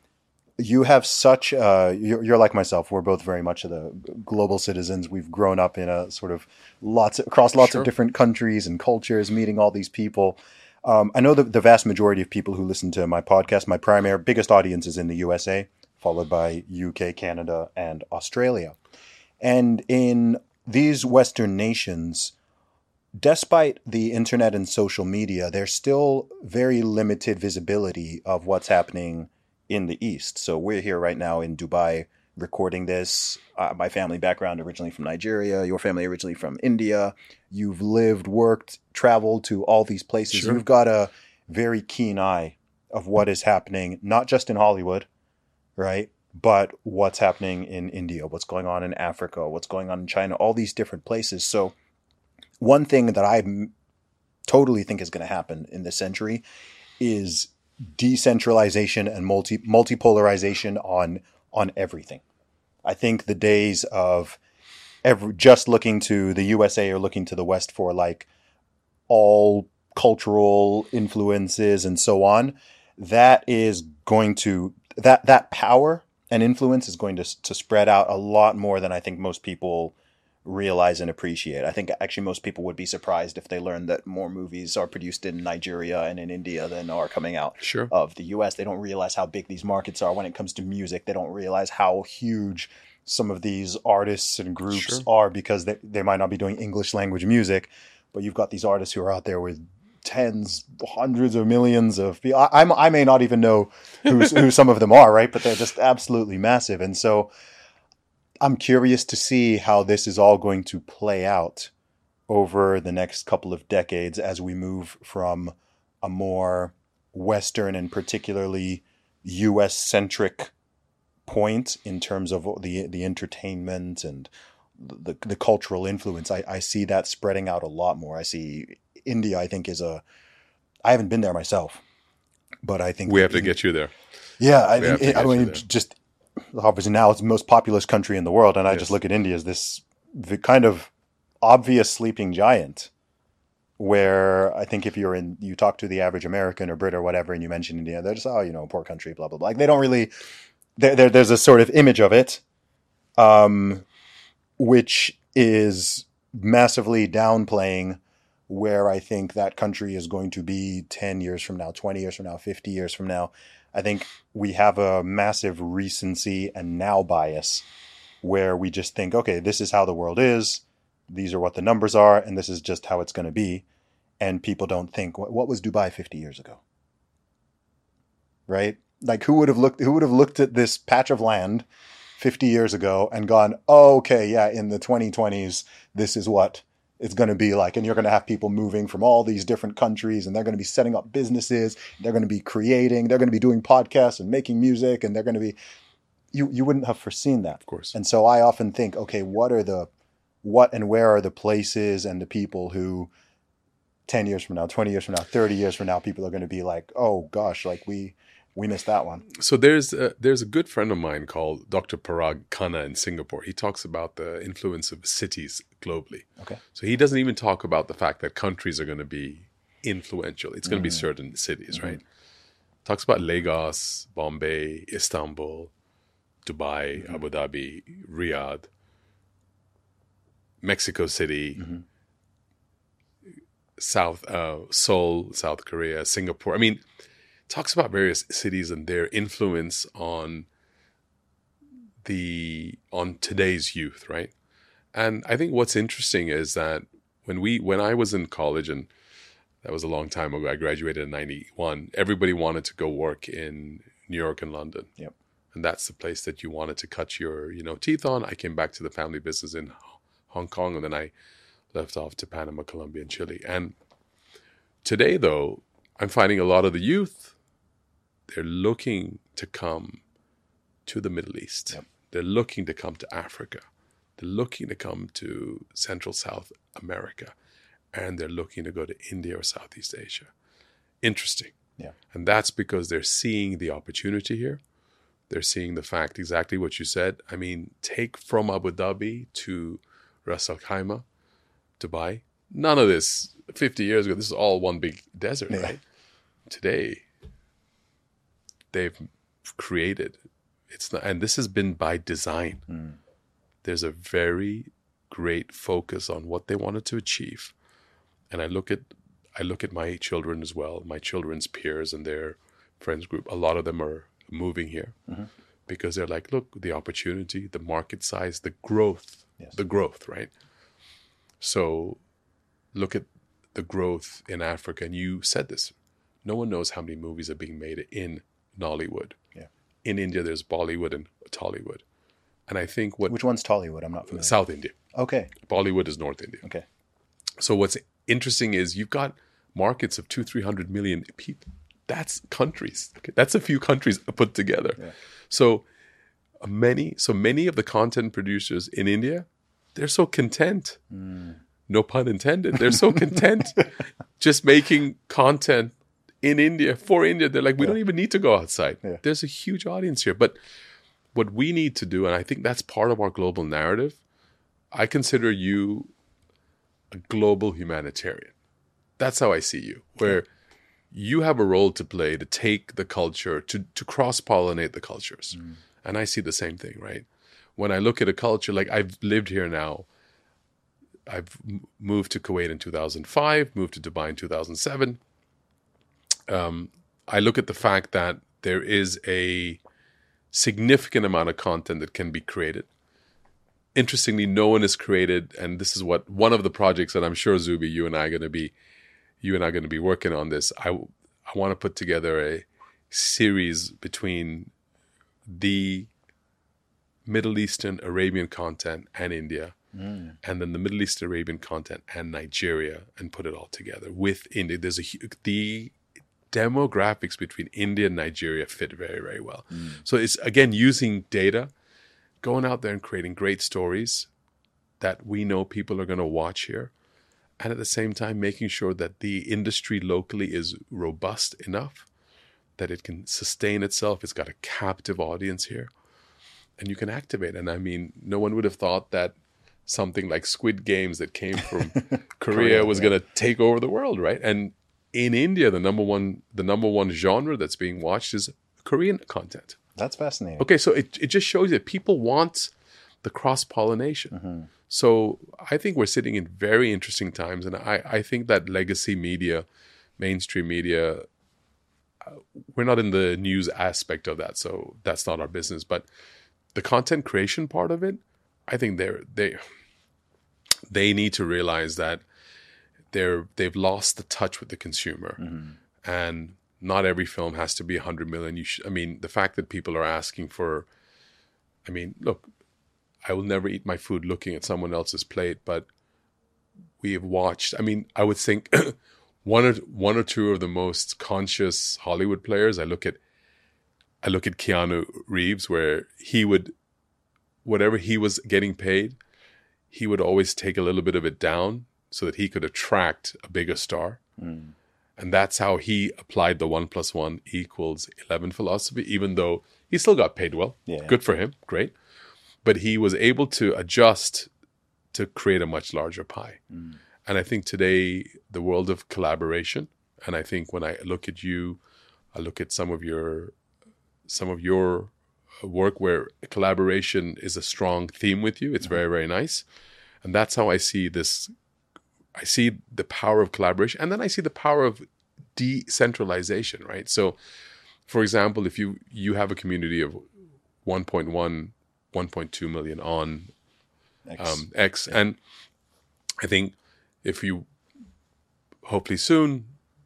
you have such. Uh, you're, you're like myself. We're both very much of the global citizens. We've grown up in a sort of lots of, across lots Sure. of different countries and cultures, meeting all these people. Um, I know that the vast majority of people who listen to my podcast, my primary biggest audience is in the U S A, followed by U K, Canada, and Australia. And in these Western nations, despite the internet and social media, there's still very limited visibility of what's happening in the East. So we're here right now in Dubai recording this. Uh, my family background originally from Nigeria, your family originally from India. You've lived, worked, traveled to all these places. Sure. You've got a very keen eye of what is happening, not just in Hollywood, right? But what's happening in India, what's going on in Africa, what's going on in China, all these different places. So one thing that I m- totally think is going to happen in this century is decentralization and multi multipolarization on on everything. I think the days of ever just looking to the U S A or looking to the West for like all cultural influences and so on, that is going to that that power and influence is going to to spread out a lot more than I think most people realize and appreciate. I think actually most people would be surprised if they learned that more movies are produced in Nigeria and in India than are coming out Sure. of the U S. They don't realize how big these markets are when it comes to music. They don't realize how huge some of these artists and groups Sure. are because they, they might not be doing English language music, but you've got these artists who are out there with tens, hundreds of millions of people. I, I'm, I may not even know who's, who some of them are, right? But they're just absolutely massive. And so I'm curious to see how this is all going to play out over the next couple of decades as we move from a more Western and particularly U S-centric point in terms of the the entertainment and the the cultural influence. I, I see that spreading out a lot more. I see India, I think, is a... I haven't been there myself, but I think... We have to in- get you there. Yeah, I, We have to think, I get you mean, there. just... Obviously now it's the most populous country in the world, and I Yes. just look at India as this the kind of obvious sleeping giant where I think if you're in, you talk to the average American or Brit or whatever, and you mention India, they're just, oh, you know, poor country, blah, blah, blah. Like they don't really, there, there, there's a sort of image of it, um, which is massively downplaying where I think that country is going to be ten years from now, twenty years from now, fifty years from now. I think we have a massive recency and now bias where we just think, okay, this is how the world is. These are what the numbers are, and this is just how it's going to be. And people don't think, what, what was Dubai fifty years ago? Right? Like who would have looked, who would have looked at this patch of land fifty years ago and gone, oh, okay, yeah, in the twenty twenties, this is what it's going to be like. And you're going to have people moving from all these different countries, and they're going to be setting up businesses. They're going to be creating, they're going to be doing podcasts and making music, and they're going to be, you, you wouldn't have foreseen that. Of course. And so I often think, okay, what are the, what and where are the places and the people who ten years from now, twenty years from now, thirty years from now, people are going to be like, oh gosh, like we, we missed that one. So there's a, there's a good friend of mine called Doctor Parag Khanna in Singapore. He talks about the influence of cities globally. Okay. So he doesn't even talk about the fact that countries are going to be influential. It's going to be certain cities, Mm-hmm. right? Talks about Lagos, Bombay, Istanbul, Dubai, Mm-hmm. Abu Dhabi, Riyadh, Mexico City, Mm-hmm. South uh, Seoul, South Korea, Singapore. I mean, talks about various cities and their influence on the on today's youth, right? And I think what's interesting is that when we when I was in college, and that was a long time ago, I graduated in ninety-one, everybody wanted to go work in New York and London. Yep. And that's the place that you wanted to cut your, you know, teeth on. I came back to the family business in Hong Kong, and then I left off to Panama, Colombia, and Chile. And today, though, I'm finding a lot of the youth, they're looking to come to the Middle East. Yep. They're looking to come to Africa. They're looking to come to Central South America. And they're looking to go to India or Southeast Asia. Interesting. Yeah. And that's because they're seeing the opportunity here. They're seeing the fact, exactly what you said. I mean, take from Abu Dhabi to Ras Al Khaimah, Dubai. None of this fifty years ago, this is all one big desert, Yeah. right? Today, they've created, it's not, and this has been by design. Mm. There's a very great focus on what they wanted to achieve. And I look at I look at my children as well, my children's peers and their friends group. A lot of them are moving here Mm-hmm. because they're like, look, the opportunity, the market size, the growth, Yes. the growth, right? So look at the growth in Africa. And you said this. No one knows how many movies are being made in Nollywood. Yeah. In India, there's Bollywood and Tollywood. And I think what... Which one's Tollywood? I'm not familiar. South India. Okay. Bollywood is North India. Okay. So what's interesting is you've got markets of two, three hundred million people. That's countries. Okay? That's a few countries put together. Yeah. So uh, many, so many of the content producers in India, they're so content. Mm. No pun intended. They're so content just making content in India for India. They're like, we Yeah. don't even need to go outside. Yeah. There's a huge audience here. But what we need to do, and I think that's part of our global narrative, I consider you a global humanitarian. That's how I see you, where you have a role to play to take the culture, to, to cross-pollinate the cultures. Mm. And I see the same thing, right? When I look at a culture, like I've lived here now, I've m- moved to Kuwait in two thousand five, moved to Dubai in two thousand seven. Um, I look at the fact that there is a significant amount of content that can be created. Interestingly, no one has created, and this is what one of the projects that I'm sure, Zuby, you and I are going to be, you and I are going to be working on this. I, I want to put together a series between the Middle Eastern Arabian content and India, Mm. and then the Middle Eastern Arabian content and Nigeria, and put it all together with India. There's a hu- the demographics between India and Nigeria fit very, very well. Mm. So it's again using data, going out there and creating great stories that we know people are going to watch here, and at the same time making sure that the industry locally is robust enough that it can sustain itself. It's got a captive audience here, and you can activate. And I mean, no one would have thought that something like Squid Games that came from Korea, Korea, was yeah. going to take over the world, right? And in India, the number one the number one genre that's being watched is Korean content. That's fascinating. Okay, so it it just shows that people want the cross-pollination. Mm-hmm. So I think we're sitting in very interesting times, and I, I think that legacy media, mainstream media, uh, we're not in the news aspect of that, so that's not our business. But the content creation part of it, I think they're they they need to realize that they're they've lost the touch with the consumer, Mm-hmm. and not every film has to be a hundred million. You should, I mean, the fact that people are asking for, I mean, look, I will never eat my food looking at someone else's plate, but we have watched. I mean, I would think one or one or two of the most conscious Hollywood players. I look at, I look at Keanu Reeves, where he would, whatever he was getting paid, he would always take a little bit of it down so that he could attract a bigger star. Mm. And that's how he applied the one plus one equals eleven philosophy, even though he still got paid well. Yeah. Good for him. Great. But he was able to adjust to create a much larger pie. Mm. And I think today, the world of collaboration, and I think when I look at you, I look at some of your, some of your work where collaboration is a strong theme with you. It's very, very nice. And that's how I see this. I see the power of collaboration, and then I see the power of decentralization, right? So, for example, if you, you have a community of one point one, one point two million on X. um, X, and I think if you hopefully soon,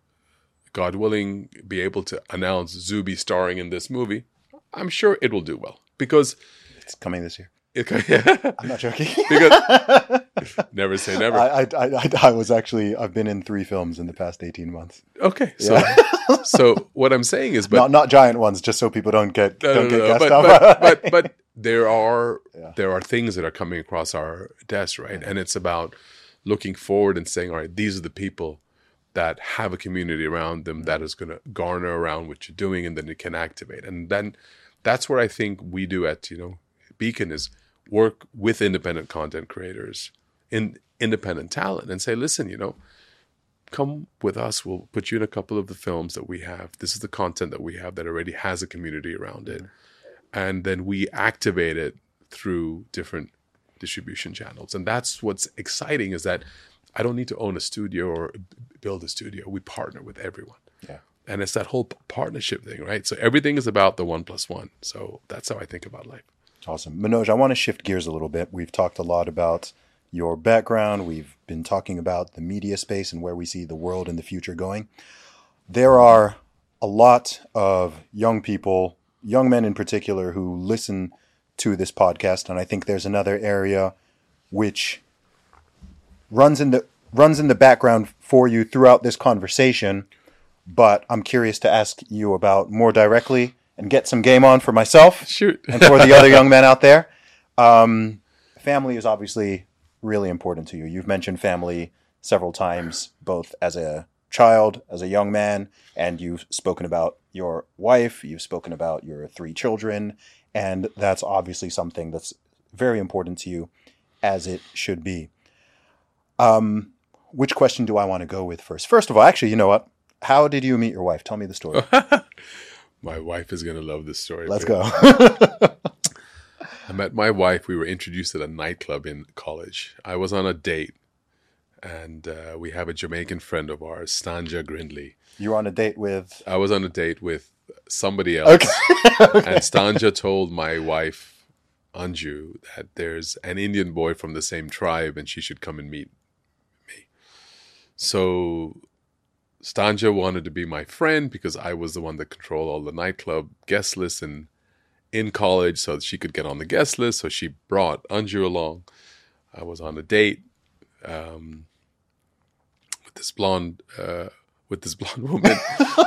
God willing, be able to announce Zuby starring in this movie, I'm sure it will do well, because It's coming this year. I'm not joking. Because never say never. I, I, I, I was actually, I've been in three films in the past eighteen months. Okay. So, Yeah. so what I'm saying is, but not, not giant ones, just so people don't get, no, don't no, get no, gassed but, up. but, but, but there are, Yeah. there are things that are coming across our desk, right? And it's about looking forward and saying, all right, these are the people that have a community around them that is going to garner around what you're doing, and then it can activate. And then that's where I think we do at, you know, Beacon is work with independent content creators, in independent talent, and say, listen, you know, come with us. We'll put you in a couple of the films that we have. This is the content that we have that already has a community around it. And then we activate it through different distribution channels. And that's what's exciting, is that I don't need to own a studio or build a studio. We partner with everyone. Yeah. And it's that whole p- partnership thing, right? So everything is about the one plus one. So that's how I think about life. Awesome. Manoj, I want to shift gears a little bit. We've talked a lot about your background. We've been talking about the media space and where we see the world in the future going. There are a lot of young people, young men in particular, who listen to this podcast. And I think there's another area which runs in the runs in the background for you throughout this conversation. But I'm curious to ask you about more directly and get some game on for myself. Shoot. And for the other young men out there. Um, family is obviously really important to you. You've mentioned family several times, both as a child, as a young man, and you've spoken about your wife, you've spoken about your three children, and that's obviously something that's very important to you, as it should be. Um, which question do I want to go with first? First of all, actually, you know what? How did you meet your wife? Tell me the story. My wife is going to love this story. Let's but go. I met my wife. We were introduced at a nightclub in college. I was on a date, and uh, we have a Jamaican friend of ours, Stanja Grindley. You were on a date with... I was on a date with somebody else. Okay. Okay. And Stanja told my wife, Anju, that there's an Indian boy from the same tribe and she should come and meet me. So Stanja wanted to be my friend because I was the one that controlled all the nightclub guest lists and in college, so that she could get on the guest list. So she brought Anju along. I was on a date um, with this blonde uh, with this blonde woman,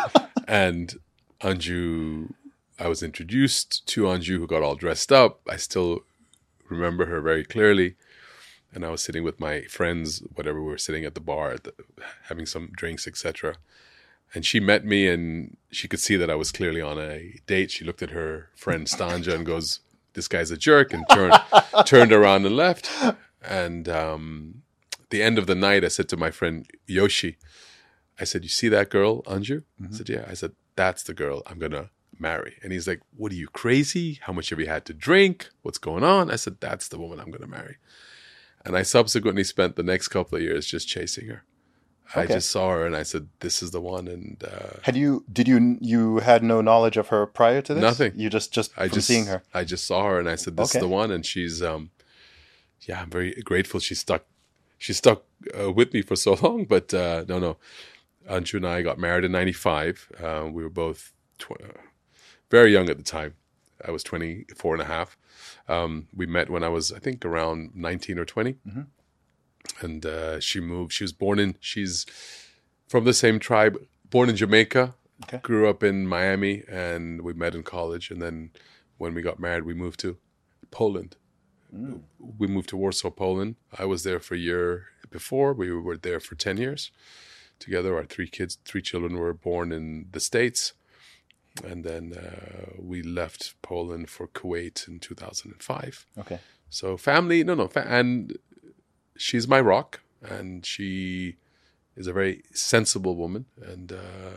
and Anju. I was introduced to Anju, who got all dressed up. I still remember her very clearly. And I was sitting with my friends, whatever, we were sitting at the bar, at the, having some drinks, et cetera. And she met me, and she could see that I was clearly on a date. She looked at her friend Stanja and goes, "This guy's a jerk," and turned turned around and left. And um, at the end of the night, I said to my friend Yoshi, I said, "You see that girl, Anju?" Mm-hmm. I said, "Yeah." I said, "That's the girl I'm going to marry." And he's like, "What are you, crazy? How much have you had to drink? What's going on?" I said, "That's the woman I'm going to marry." And I subsequently spent the next couple of years just chasing her. Okay. I just saw her and I said, "This is the one." And uh, had you? Did you? You had no knowledge of her prior to this? Nothing. You just just I from just seeing her. I just saw her and I said, "This okay. is the one." And she's, um, yeah, I'm very grateful. She stuck, she stuck uh, with me for so long. But uh, no, no, Anju and I got married in ninety-five. Uh, we were both tw- very young at the time. I was twenty-four and a half. Um, we met when I was, I think, around nineteen or twenty. Mm-hmm. And uh, she moved. She was born in, she's from the same tribe, born in Jamaica, okay. Grew up in Miami, and we met in college. And then when we got married, we moved to Poland. Mm. We moved to Warsaw, Poland. I was there for a year before. We were there for ten years together. Our three kids, three children were born in the States. And then uh, we left Poland for Kuwait in two thousand five. Okay. So family, no, no. Fa- and she's my rock. And she is a very sensible woman. And uh,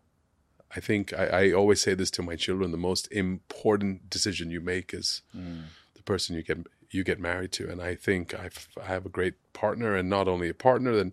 I think I, I always say this to my children. The most important decision you make is mm. the person you get you get married to. And I think I've, I have a great partner. And not only a partner, then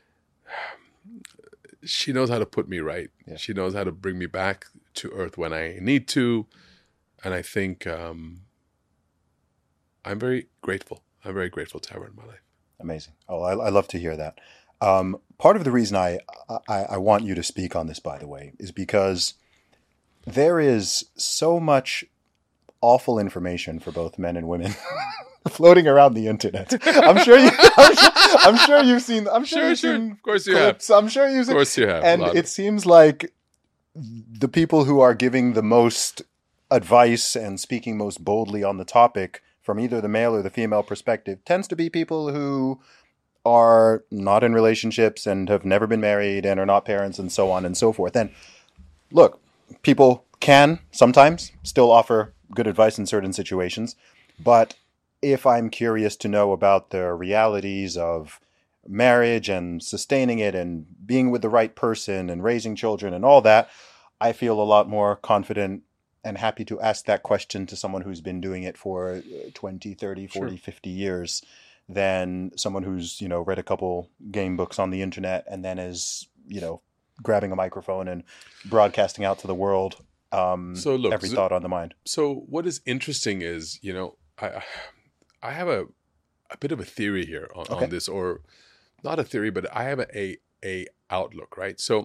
she knows how to put me right. Yeah. She knows how to bring me back to earth when I need to. And I think um, I'm very grateful. I'm very grateful to have her in my life. Amazing. Oh, I, I love to hear that. Um, part of the reason I, I, I want you to speak on this, by the way, is because there is so much awful information for both men and women floating around the internet. I'm sure you. I'm sure, I'm sure you've seen. I'm sure, Sure, you've sure. seen Of course you clips. I'm sure you've Of seen. course you have. And A lot it of- seems like the people who are giving the most advice and speaking most boldly on the topic from either the male or the female perspective tends to be people who are not in relationships and have never been married and are not parents and so on and so forth. And look, people can sometimes still offer good advice in certain situations, but if I'm curious to know about the realities of marriage and sustaining it and being with the right person and raising children and all that, I feel a lot more confident and happy to ask that question to someone who's been doing it for twenty, thirty, forty, Sure. fifty years than someone who's, you know, read a couple game books on the internet and then is, you know, grabbing a microphone and broadcasting out to the world um, So look, every so- thought on the mind. So what is interesting is, you know, I I have a a bit of a theory here on, Okay. on this, or not a theory, but I have a, a a outlook, right? So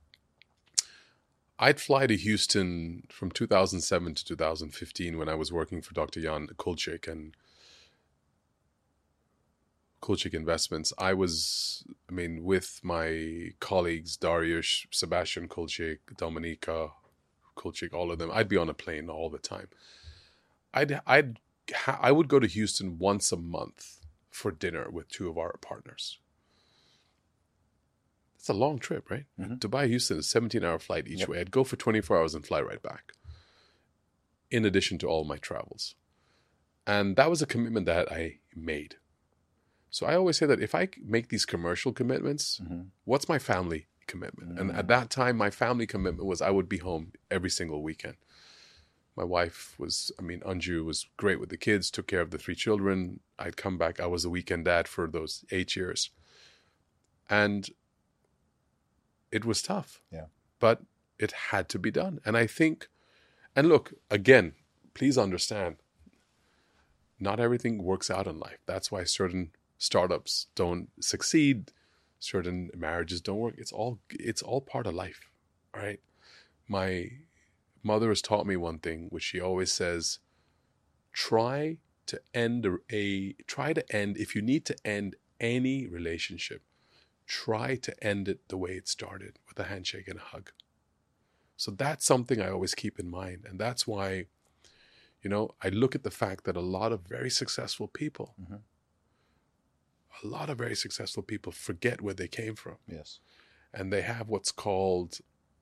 I'd fly to Houston from two thousand seven to two thousand fifteen when I was working for Doctor Jan Kulchik and Kulchik Investments. I was, I mean, with my colleagues, Dariusz, Sebastian Kulchik, Dominika Kulchik, all of them. I'd be on a plane all the time. I'd, I'd, ha- I would go to Houston once a month for dinner with two of our partners. It's a long trip, right? Mhm. Dubai, Houston is a seventeen-hour flight each Yep. way. I'd go for twenty-four hours and fly right back, in addition to all my travels. And that was a commitment that I made. So I always say that if I make these commercial commitments, Mhm. what's my family commitment? And Mm. at that time, my family commitment was I would be home every single weekend. My wife was, I mean, Anju was great with the kids, took care of the three children. I'd come back. I was a weekend dad for those eight years. And it was tough. Yeah. But it had to be done. And I think, and look, again, please understand, not everything works out in life. That's why certain startups don't succeed, certain marriages don't work. It's all it's all part of life, right? My mother has taught me one thing, which she always says: try to end a, a try to end if you need to end any relationship, try to end it the way it started, with a handshake and a hug. So that's something I always keep in mind, and that's why, you know, I look at the fact that a lot of very successful people, Mhm. a lot of very successful people forget where they came from. Yes. And they have what's called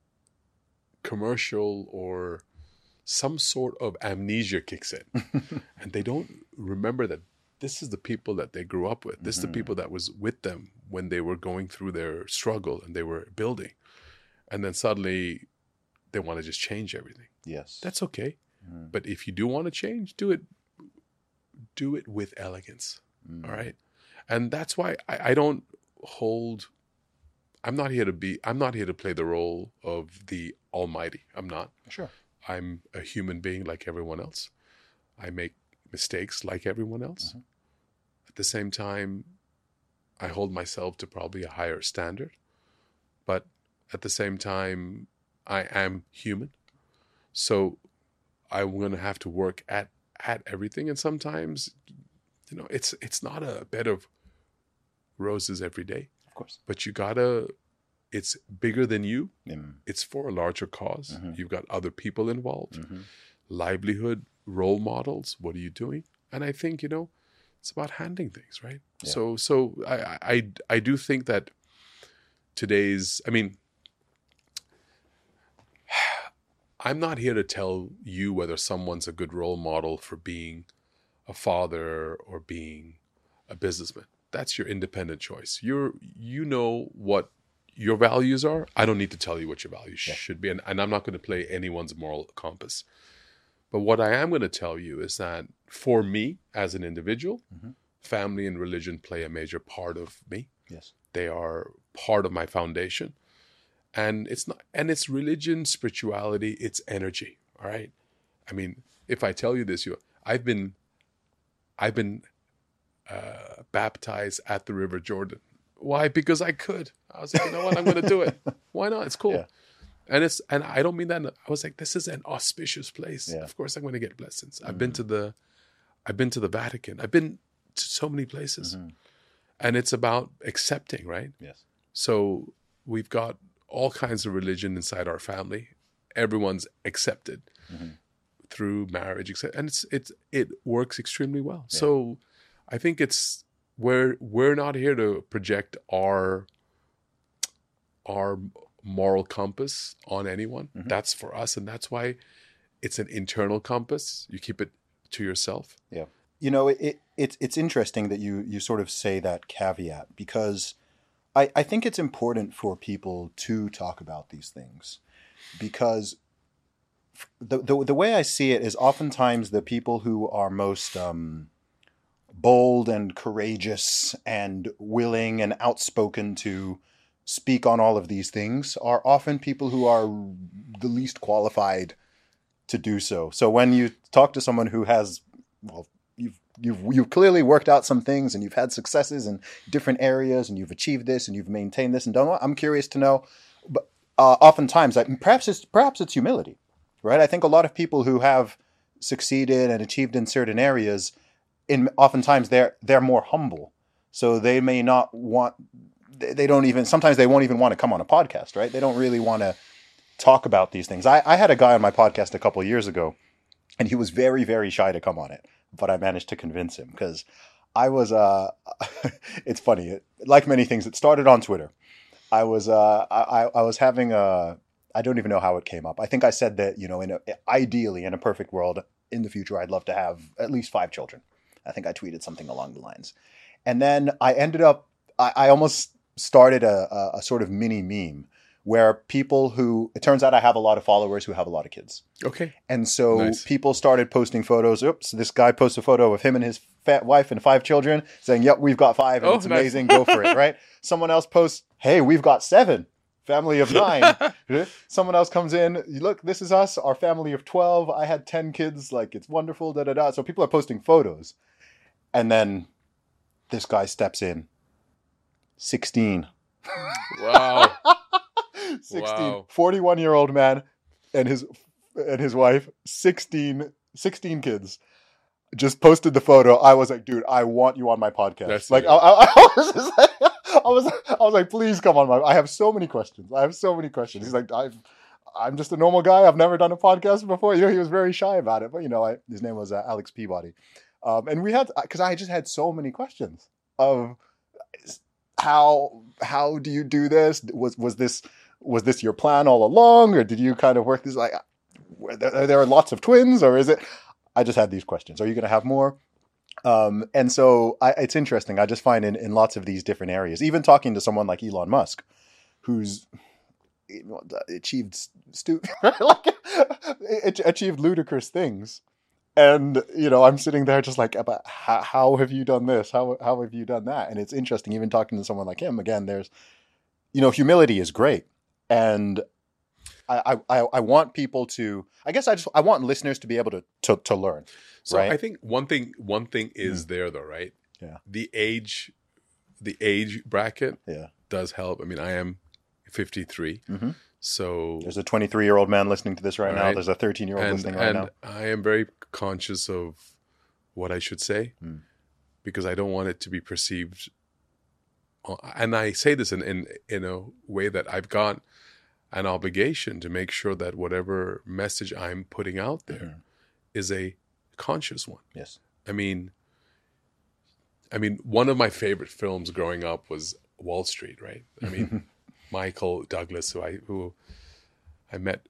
commercial or some sort of amnesia kicks in. And they don't remember that this is the people that they grew up with. This is the people that was with them when they were going through their struggle and they were building. And then suddenly they want to just change everything. Yes. That's okay. Mhm. But if you do want to change, do it do it with elegance. Mm. All right. And that's why I, I don't hold I'm not here to be I'm not here to play the role of the almighty. I'm not. Sure. I'm a human being like everyone else. I make mistakes like everyone else. Mhm. At the same time, I hold myself to probably a higher standard. But at the same time, I am human. So I'm going to have to work at, at everything. And sometimes, you know, it's it's not a bed of roses every day. Of course. But you got to, it's bigger than you. Mm. It's for a larger cause. Mhm. You've got other people involved, Mhm. livelihood, role models. What are you doing? And I think, you know, it's about handling things, right? Yeah. So, so I, I, I do think that today's, I mean, I'm not here to tell you whether someone's a good role model for being a father or being a businessman. That's your independent choice. You're, you know what your values are. I don't need to tell you what your values Yeah. should be. And, and I'm not going to play anyone's moral compass. But what I am going to tell you is that for me as an individual, Mhm. family and religion play a major part of me. Yes. They are part of my foundation. And it's not, and it's religion, spirituality, it's energy. All right. I mean, if I tell you this, you, I've been, I've been uh, baptized at the River Jordan. Why? Because I could. I was like, you know what? I'm going to do it. Why not? It's cool. Yeah. And it's and I don't mean that. I was like, this is an auspicious place. Yeah. Of course, I'm going to get blessings. I've Mm-hmm. been to the, I've been to the Vatican. I've been to so many places, Mm-hmm. and it's about accepting, right? Yes. So we've got all kinds of religion inside our family. Everyone's accepted Mm-hmm. through marriage, except, and it's it's it works extremely well. So I think it's we're we're not here to project our our moral compass on anyone. Mm-hmm. That's for us, and that's why it's an internal compass. You keep it to yourself. Yeah. You know, it, it it's it's interesting that you you sort of say that caveat, because I, I think it's important for people to talk about these things, because the, the the way I see it is oftentimes the people who are most um, bold and courageous and willing and outspoken to speak on all of these things are often people who are the least qualified to do so. So when you talk to someone who has, well, you've you've you've clearly worked out some things and you've had successes in different areas and you've achieved this and you've maintained this and done what, I'm curious to know. But uh, oftentimes, I, perhaps it's perhaps it's humility, right? I think a lot of people who have succeeded and achieved in certain areas, in oftentimes they're they're more humble, so they may not want. They don't even, sometimes they won't even want to come on a podcast, right? They don't really want to talk about these things. I, I had a guy on my podcast a couple of years ago, and he was very, very shy to come on it, but I managed to convince him because I was, uh, it's funny, it, like many things, it started on Twitter. I was, uh, I, I was having a, I don't even know how it came up. I think I said that, you know, in a, ideally in a perfect world in the future, I'd love to have at least five children. I think I tweeted something along the lines. And then I ended up, I, I almost started a, a, a sort of mini meme where people who, it turns out I have a lot of followers who have a lot of kids. Okay. And so Nice. people started posting photos. Oops, this guy posts a photo of him and his fat wife and five children saying, yep, we've got five and Oh, it's nice. amazing. Go for it, right? Someone else posts, hey, we've got seven. Family of nine. Someone else comes in, look, this is us, our family of twelve. I had ten kids, like it's wonderful, da da da. So people are posting photos. And then this guy steps in. sixteen. Wow. sixteen. Wow. forty-one-year-old man and his and his wife, sixteen, sixteen kids. Just posted the photo. I was like, dude, I want you on my podcast. That's like, it. I, I, I was just like, I was, I was like, please come on my. I have so many questions. I have so many questions. He's like, I've, I'm just a normal guy. I've never done a podcast before. You know, he was very shy about it, but you know, I, his name was uh, Alex Peabody, um, and we had because I just had so many questions of how how do you do this? Was was this was this your plan all along, or did you kind of work this like? Are there, are there lots of twins, or is it? I just had these questions. Are you going to have more? Um, and so I, it's interesting. I just find in, in lots of these different areas, even talking to someone like Elon Musk, who's you know, achieved stu- like, achieved ludicrous things. And, you know, I'm sitting there just like, about how, how have you done this? How, how have you done that? And it's interesting, even talking to someone like him, again, there's, you know, humility is great. And I, I, I want people to, I guess I just, I want listeners to be able to, to, to learn. So right? I think one thing one thing is there though, right? Yeah. The age the age bracket Yeah. does help. I mean, I am fifty-three. Mm-hmm. So There's a twenty-three-year-old man listening to this right, now. Right. There's a thirteen-year-old and, listening right and now. I am very conscious of what I should say Mm. because I don't want it to be perceived. And I say this in, in, in a way that I've got an obligation to make sure that whatever message I'm putting out there Mhm. is a conscious one. Yes. I mean, I mean, one of my favorite films growing up was Wall Street, right? I mean, Michael Douglas, who I who I met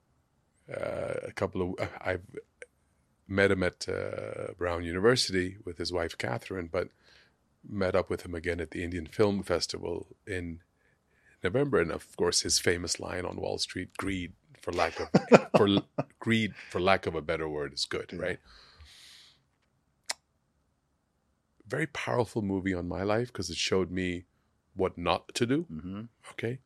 uh, a couple of, I've met him at uh, Brown University with his wife Catherine, but met up with him again at the Indian Film Festival in November, and of course his famous line on Wall Street: "Greed, for lack of for greed, for lack of a better word, is good." Yeah. Right? Very powerful movie on my life because it showed me what not to do. Mm-hmm. Okay.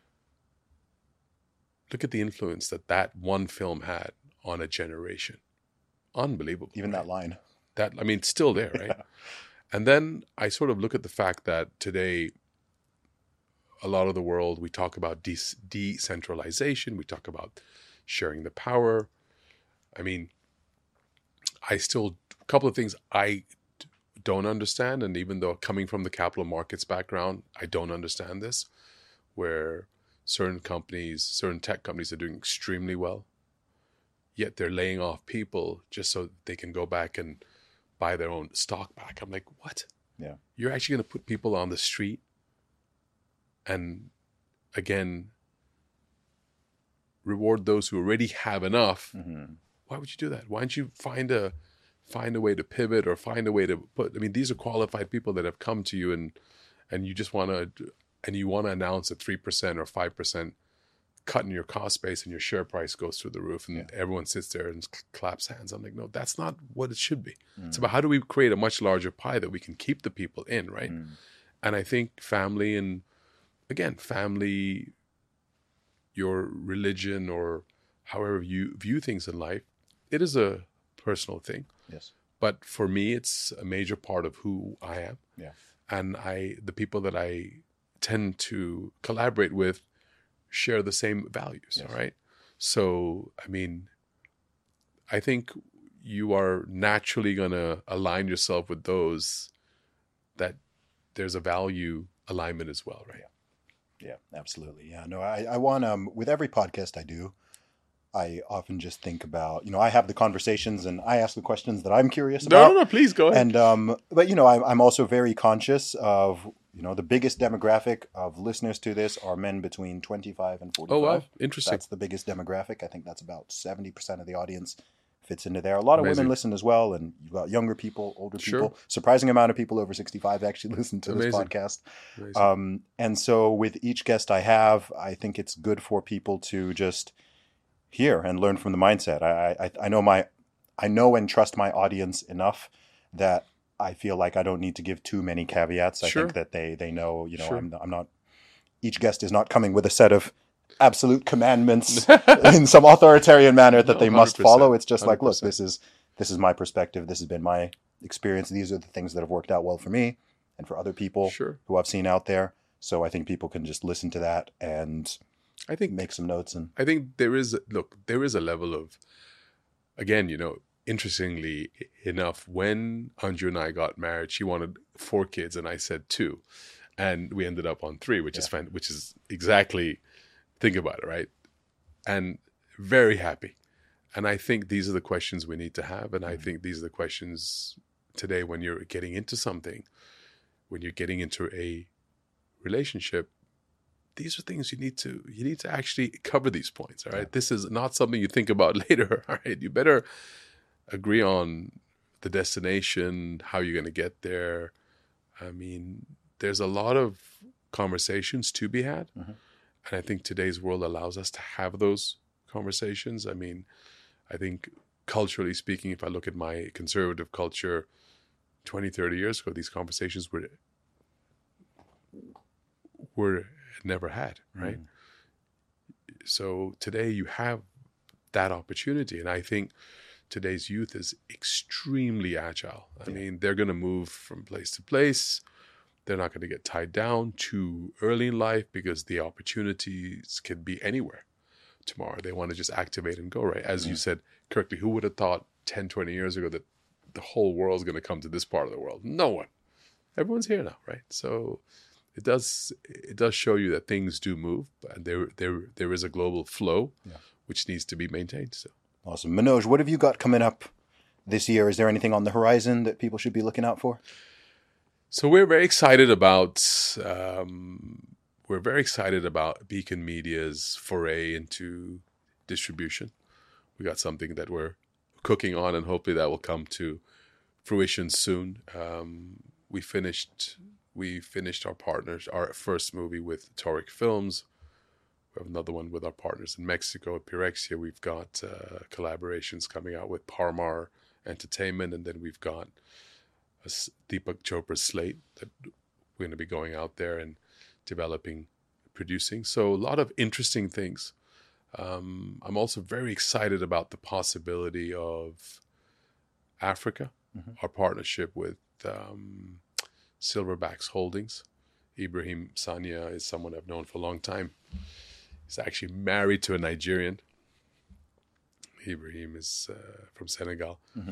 Look at the influence that that one film had on a generation. Unbelievable. Even right? that line. That, I mean, it's still there, right? Yeah. And then I sort of look at the fact that today a lot of the world, we talk about de- decentralization. We talk about sharing the power. I mean, I still, a couple of things I don't understand. And even though coming from the capital markets background, I don't understand this, where certain companies, certain tech companies are doing extremely well, yet they're laying off people just so they can go back and buy their own stock back. I'm like, what? Yeah. You're actually going to put people on the street and, again, reward those who already have enough. Mm-hmm. Why would you do that? Why don't you find a find a way to pivot or find a way to put, I mean, these are qualified people that have come to you and and you just want to, and you want to announce a three percent or five percent cut in your cost base and your share price goes through the roof and Yeah. everyone sits there and claps hands. I'm like, no, that's not what it should be. Mm. It's about how do we create a much larger pie that we can keep the people in, right? Mm. And I think family and, again, family, your religion or however you view things in life, it is a personal thing. Yes. But for me, it's a major part of who I am. Yeah. And I, the people that I tend to collaborate with share the same values. Yes. All right. So, I mean, I think you are naturally going to align yourself with those that there's a value alignment as well. Right. Yeah, absolutely. Yeah, no, I, I want, um, with every podcast I do, I often just think about, you know, I have the conversations and I ask the questions that I'm curious No, about. no, no, please go ahead. And, um, but, you know, I'm, I'm also very conscious of, you know, the biggest demographic of listeners to this are men between twenty-five and forty-five. Oh, wow. Interesting. That's the biggest demographic. I think that's about seventy percent of the audience fits into there. A lot of Amazing. women listen as well. And you've got younger people, older Sure. people. Surprising amount of people over sixty-five actually listen to Amazing. this podcast. Amazing. Um, and so with each guest I have, I think it's good for people to just hear and learn from the mindset. I, I, I know my, I know and trust my audience enough that I feel like I don't need to give too many caveats. I Sure. think that they, they know, you know, Sure. I'm, I'm not, each guest is not coming with a set of absolute commandments in some authoritarian manner that No, they must one hundred percent. follow. It's just like, one hundred look, this is, this is my perspective. This has been my experience. These are the things that have worked out well for me and for other people Sure. who I've seen out there. So I think people can just listen to that and I think make some notes. And I think there is, look, there is a level of, again, you know, interestingly enough, when Anju and I got married, she wanted four kids and I said two. And we ended up on three, which is fun, which is exactly, think about it, right? And very happy. And I think these are the questions we need to have. And I think these are the questions today when you're getting into something, when you're getting into a relationship, these are things you need to you need to actually cover these points. All right. Yeah. This is not something you think about later. All right. You better agree on the destination, how you're going to get there. I mean, there's a lot of conversations to be had. Mm-hmm. And I think today's world allows us to have those conversations. I mean, I think culturally speaking, if I look at my conservative culture twenty, thirty years ago, these conversations were were never had, right? Mm. So today you have that opportunity. And I think today's youth is extremely agile. I yeah. mean, they're going to move from place to place. They're not going to get tied down too early in life because the opportunities could be anywhere tomorrow. They want to just activate and go, right? As mm. you said correctly, who would have thought ten, twenty years ago that the whole world's going to come to this part of the world? No one. Everyone's here now, right? So it does it does show you that things do move, and there there there is a global flow, yeah. which needs to be maintained. So awesome, Manoj. What have you got coming up this year? Is there anything on the horizon that people should be looking out for? So we're very excited about um, we're very excited about Beacon Media's foray into distribution. We got something that we're cooking on, and hopefully that will come to fruition soon. Um, we finished. We finished our partners, our first movie with Toric Films. We have another one with our partners in Mexico, Pyrexia. We've got uh, collaborations coming out with Parmar Entertainment, and then we've got a Deepak Chopra slate that we're going to be going out there and developing, producing. So a lot of interesting things. Um, I'm also very excited about the possibility of Africa, mm-hmm. our partnership with um, Silverbacks Holdings Ibrahim Sanya is someone I've known for a long time. He's actually married to a Nigerian. Ibrahim is uh, from Senegal. Mm-hmm.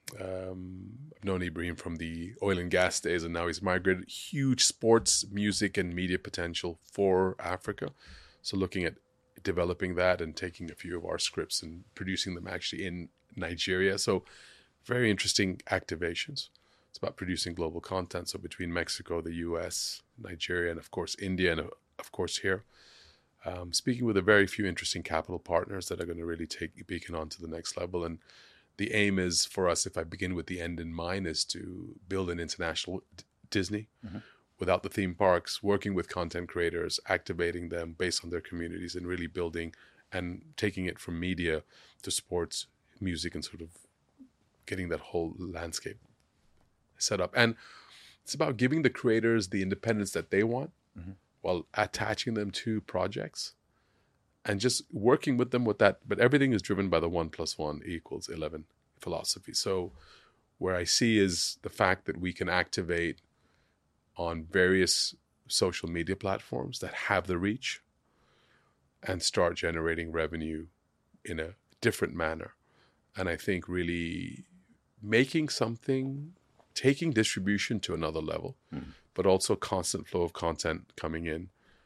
Um, I've known Ibrahim from the oil and gas days, and now he's migrated. Huge sports, music, and media potential for Africa. So looking at developing that and taking a few of our scripts and producing them actually in Nigeria. So very interesting activations. It's about producing global content. So between Mexico, the U S, Nigeria, and of course India, and of course here. Um, speaking with a very few interesting capital partners that are going to really take Beacon on to the next level. And the aim is for us, if I begin with the end in mind, is to build an international D- Disney mm-hmm. without the theme parks, working with content creators, activating them based on their communities, and really building and taking it from media to sports, music, and sort of getting that whole landscape set up. And it's about giving the creators the independence that they want mm-hmm. while attaching them to projects and just working with them with that. But everything is driven by the one plus one equals eleven philosophy. So where I see is the fact that we can activate on various social media platforms that have the reach and start generating revenue in a different manner. And I think really making something, taking distribution to another level, mm. but also constant flow of content coming in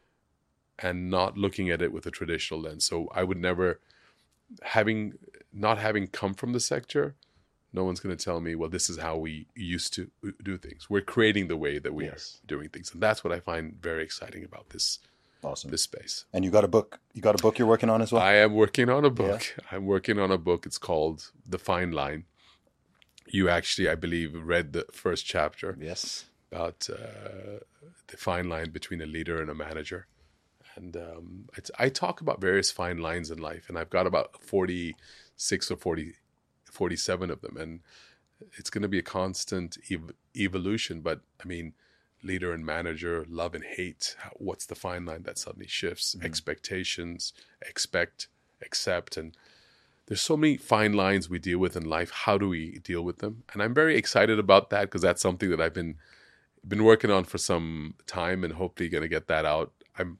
and not looking at it with a traditional lens. So I would never, having not having come from the sector, no one's going to tell me, well, this is how we used to do things. We're creating the way that we yes. are doing things. And that's what I find very exciting about this, awesome. this space. And you got a book, you got a book you're working on as well? I am working on a book. Yeah. I'm working on a book. It's called The Fine Line. You actually, I believe, read the first chapter. Yes. About uh, the fine line between a leader and a manager. And um, it's, I talk about various fine lines in life, and I've got about forty-six or forty, forty-seven of them. And it's going to be a constant ev- evolution. But I mean, leader and manager, love and hate, how, what's the fine line that suddenly shifts? Mm-hmm. Expectations, expect, accept. And there's so many fine lines we deal with in life. How do we deal with them? And I'm very excited about that because that's something that I've been been working on for some time, and hopefully going to get that out. I'm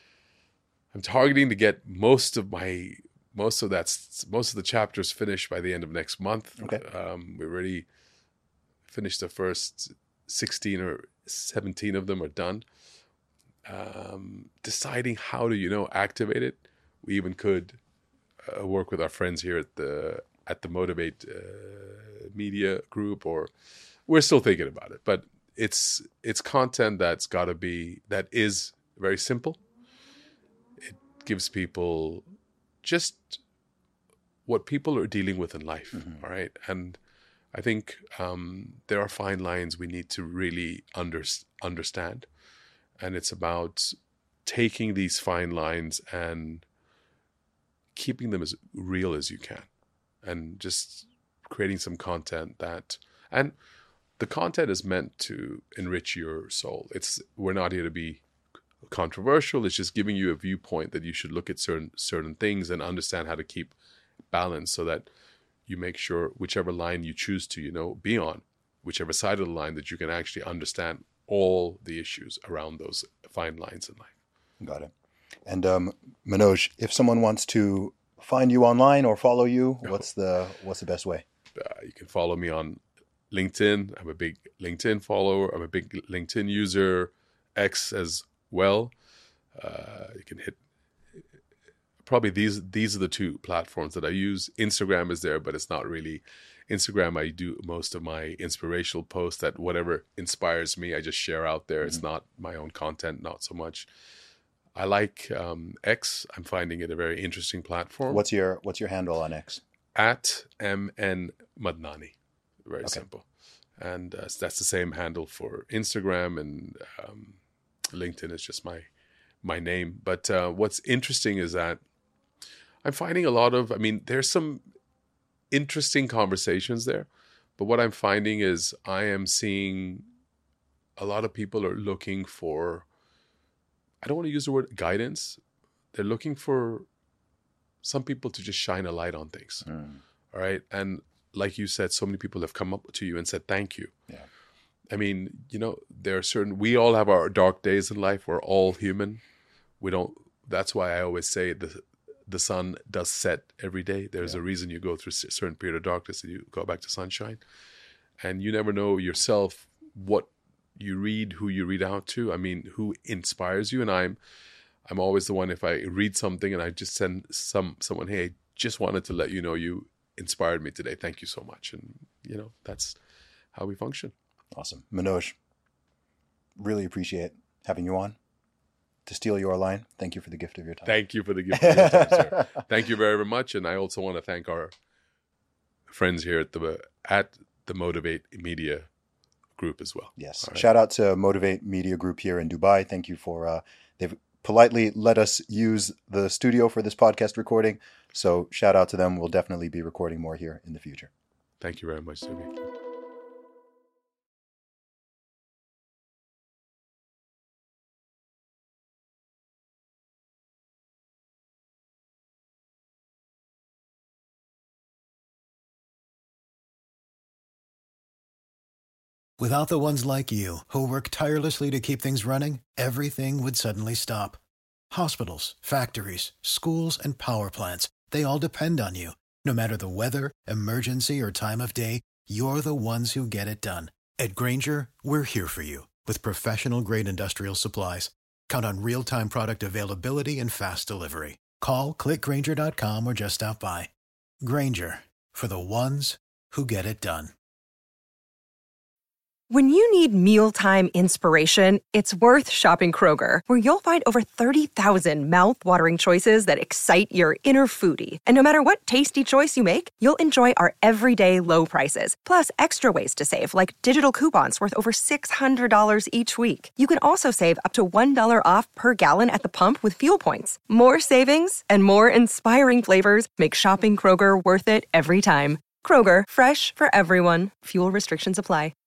I'm targeting to get most of my most of that most of the chapters finished by the end of next month. Okay. Um, we already finished the first sixteen or seventeen of them are done. Um, deciding how to you know activate it. We even could uh, work with our friends here at the at the Motivate uh, Media Group, or we're still thinking about it. But it's it's content that's got to be that is very simple. Gives people just what people are dealing with in life, mm-hmm. all right? And I think um, there are fine lines we need to really under, understand. And it's about taking these fine lines and keeping them as real as you can. And just creating some content that... And the content is meant to enrich your soul. It's we're not here to be controversial. It's just giving you a viewpoint that you should look at certain certain things and understand how to keep balance so that you make sure whichever line you choose to, you know, be on, whichever side of the line, that you can actually understand all the issues around those fine lines in life. Got it. And um, Manoj, if someone wants to find you online or follow you, what's the what's the best way? Uh, you can follow me on LinkedIn. I'm a big LinkedIn follower. I'm a big LinkedIn user. X as well. Uh, you can hit probably these these are the two platforms that I use. Instagram is there, but it's not really Instagram. I do most of my inspirational posts, that whatever inspires me I just share out there. Mm-hmm. It's not my own content, not so much. I like um, X. I'm finding it a very interesting platform. What's your what's your handle on X? At M N Madnani. Very okay. simple. And uh, that's the same handle for Instagram, and um, LinkedIn is just my my name. But uh, what's interesting is that I'm finding a lot of, I mean, there's some interesting conversations there. But what I'm finding is I am seeing a lot of people are looking for, I don't want to use the word guidance. They're looking for some people to just shine a light on things. Mm. All right. And like you said, so many people have come up to you and said, thank you. Yeah. I mean, you know, there are certain, we all have our dark days in life. We're all human. We don't, that's why I always say the the sun does set every day. There's yeah. a reason you go through a certain period of darkness and you go back to sunshine. And you never know yourself what you read, who you read out to. I mean, who inspires you. And I'm, I'm always the one, if I read something and I just send some someone, hey, just wanted to let you know you inspired me today. Thank you so much. And, you know, that's how we function. Awesome. Manoj, really appreciate having you on. To steal your line, thank you for the gift of your time. Thank you for the gift of your time, sir. Thank you very, very much. And I also want to thank our friends here at the at the Motivate Media Group as well. Yes. Right. Shout out to Motivate Media Group here in Dubai. Thank you for, uh, they've politely let us use the studio for this podcast recording. So shout out to them. We'll definitely be recording more here in the future. Thank you very much, Zuby. Without the ones like you, who work tirelessly to keep things running, everything would suddenly stop. Hospitals, factories, schools, and power plants, they all depend on you. No matter the weather, emergency, or time of day, you're the ones who get it done. At Grainger, we're here for you with professional-grade industrial supplies. Count on real-time product availability and fast delivery. Call, click Grainger dot com, or just stop by. Grainger, for the ones who get it done. When you need mealtime inspiration, it's worth shopping Kroger, where you'll find over thirty thousand mouth-watering choices that excite your inner foodie. And no matter what tasty choice you make, you'll enjoy our everyday low prices, plus extra ways to save, like digital coupons worth over six hundred dollars each week. You can also save up to one dollar off per gallon at the pump with fuel points. More savings and more inspiring flavors make shopping Kroger worth it every time. Kroger, fresh for everyone. Fuel restrictions apply.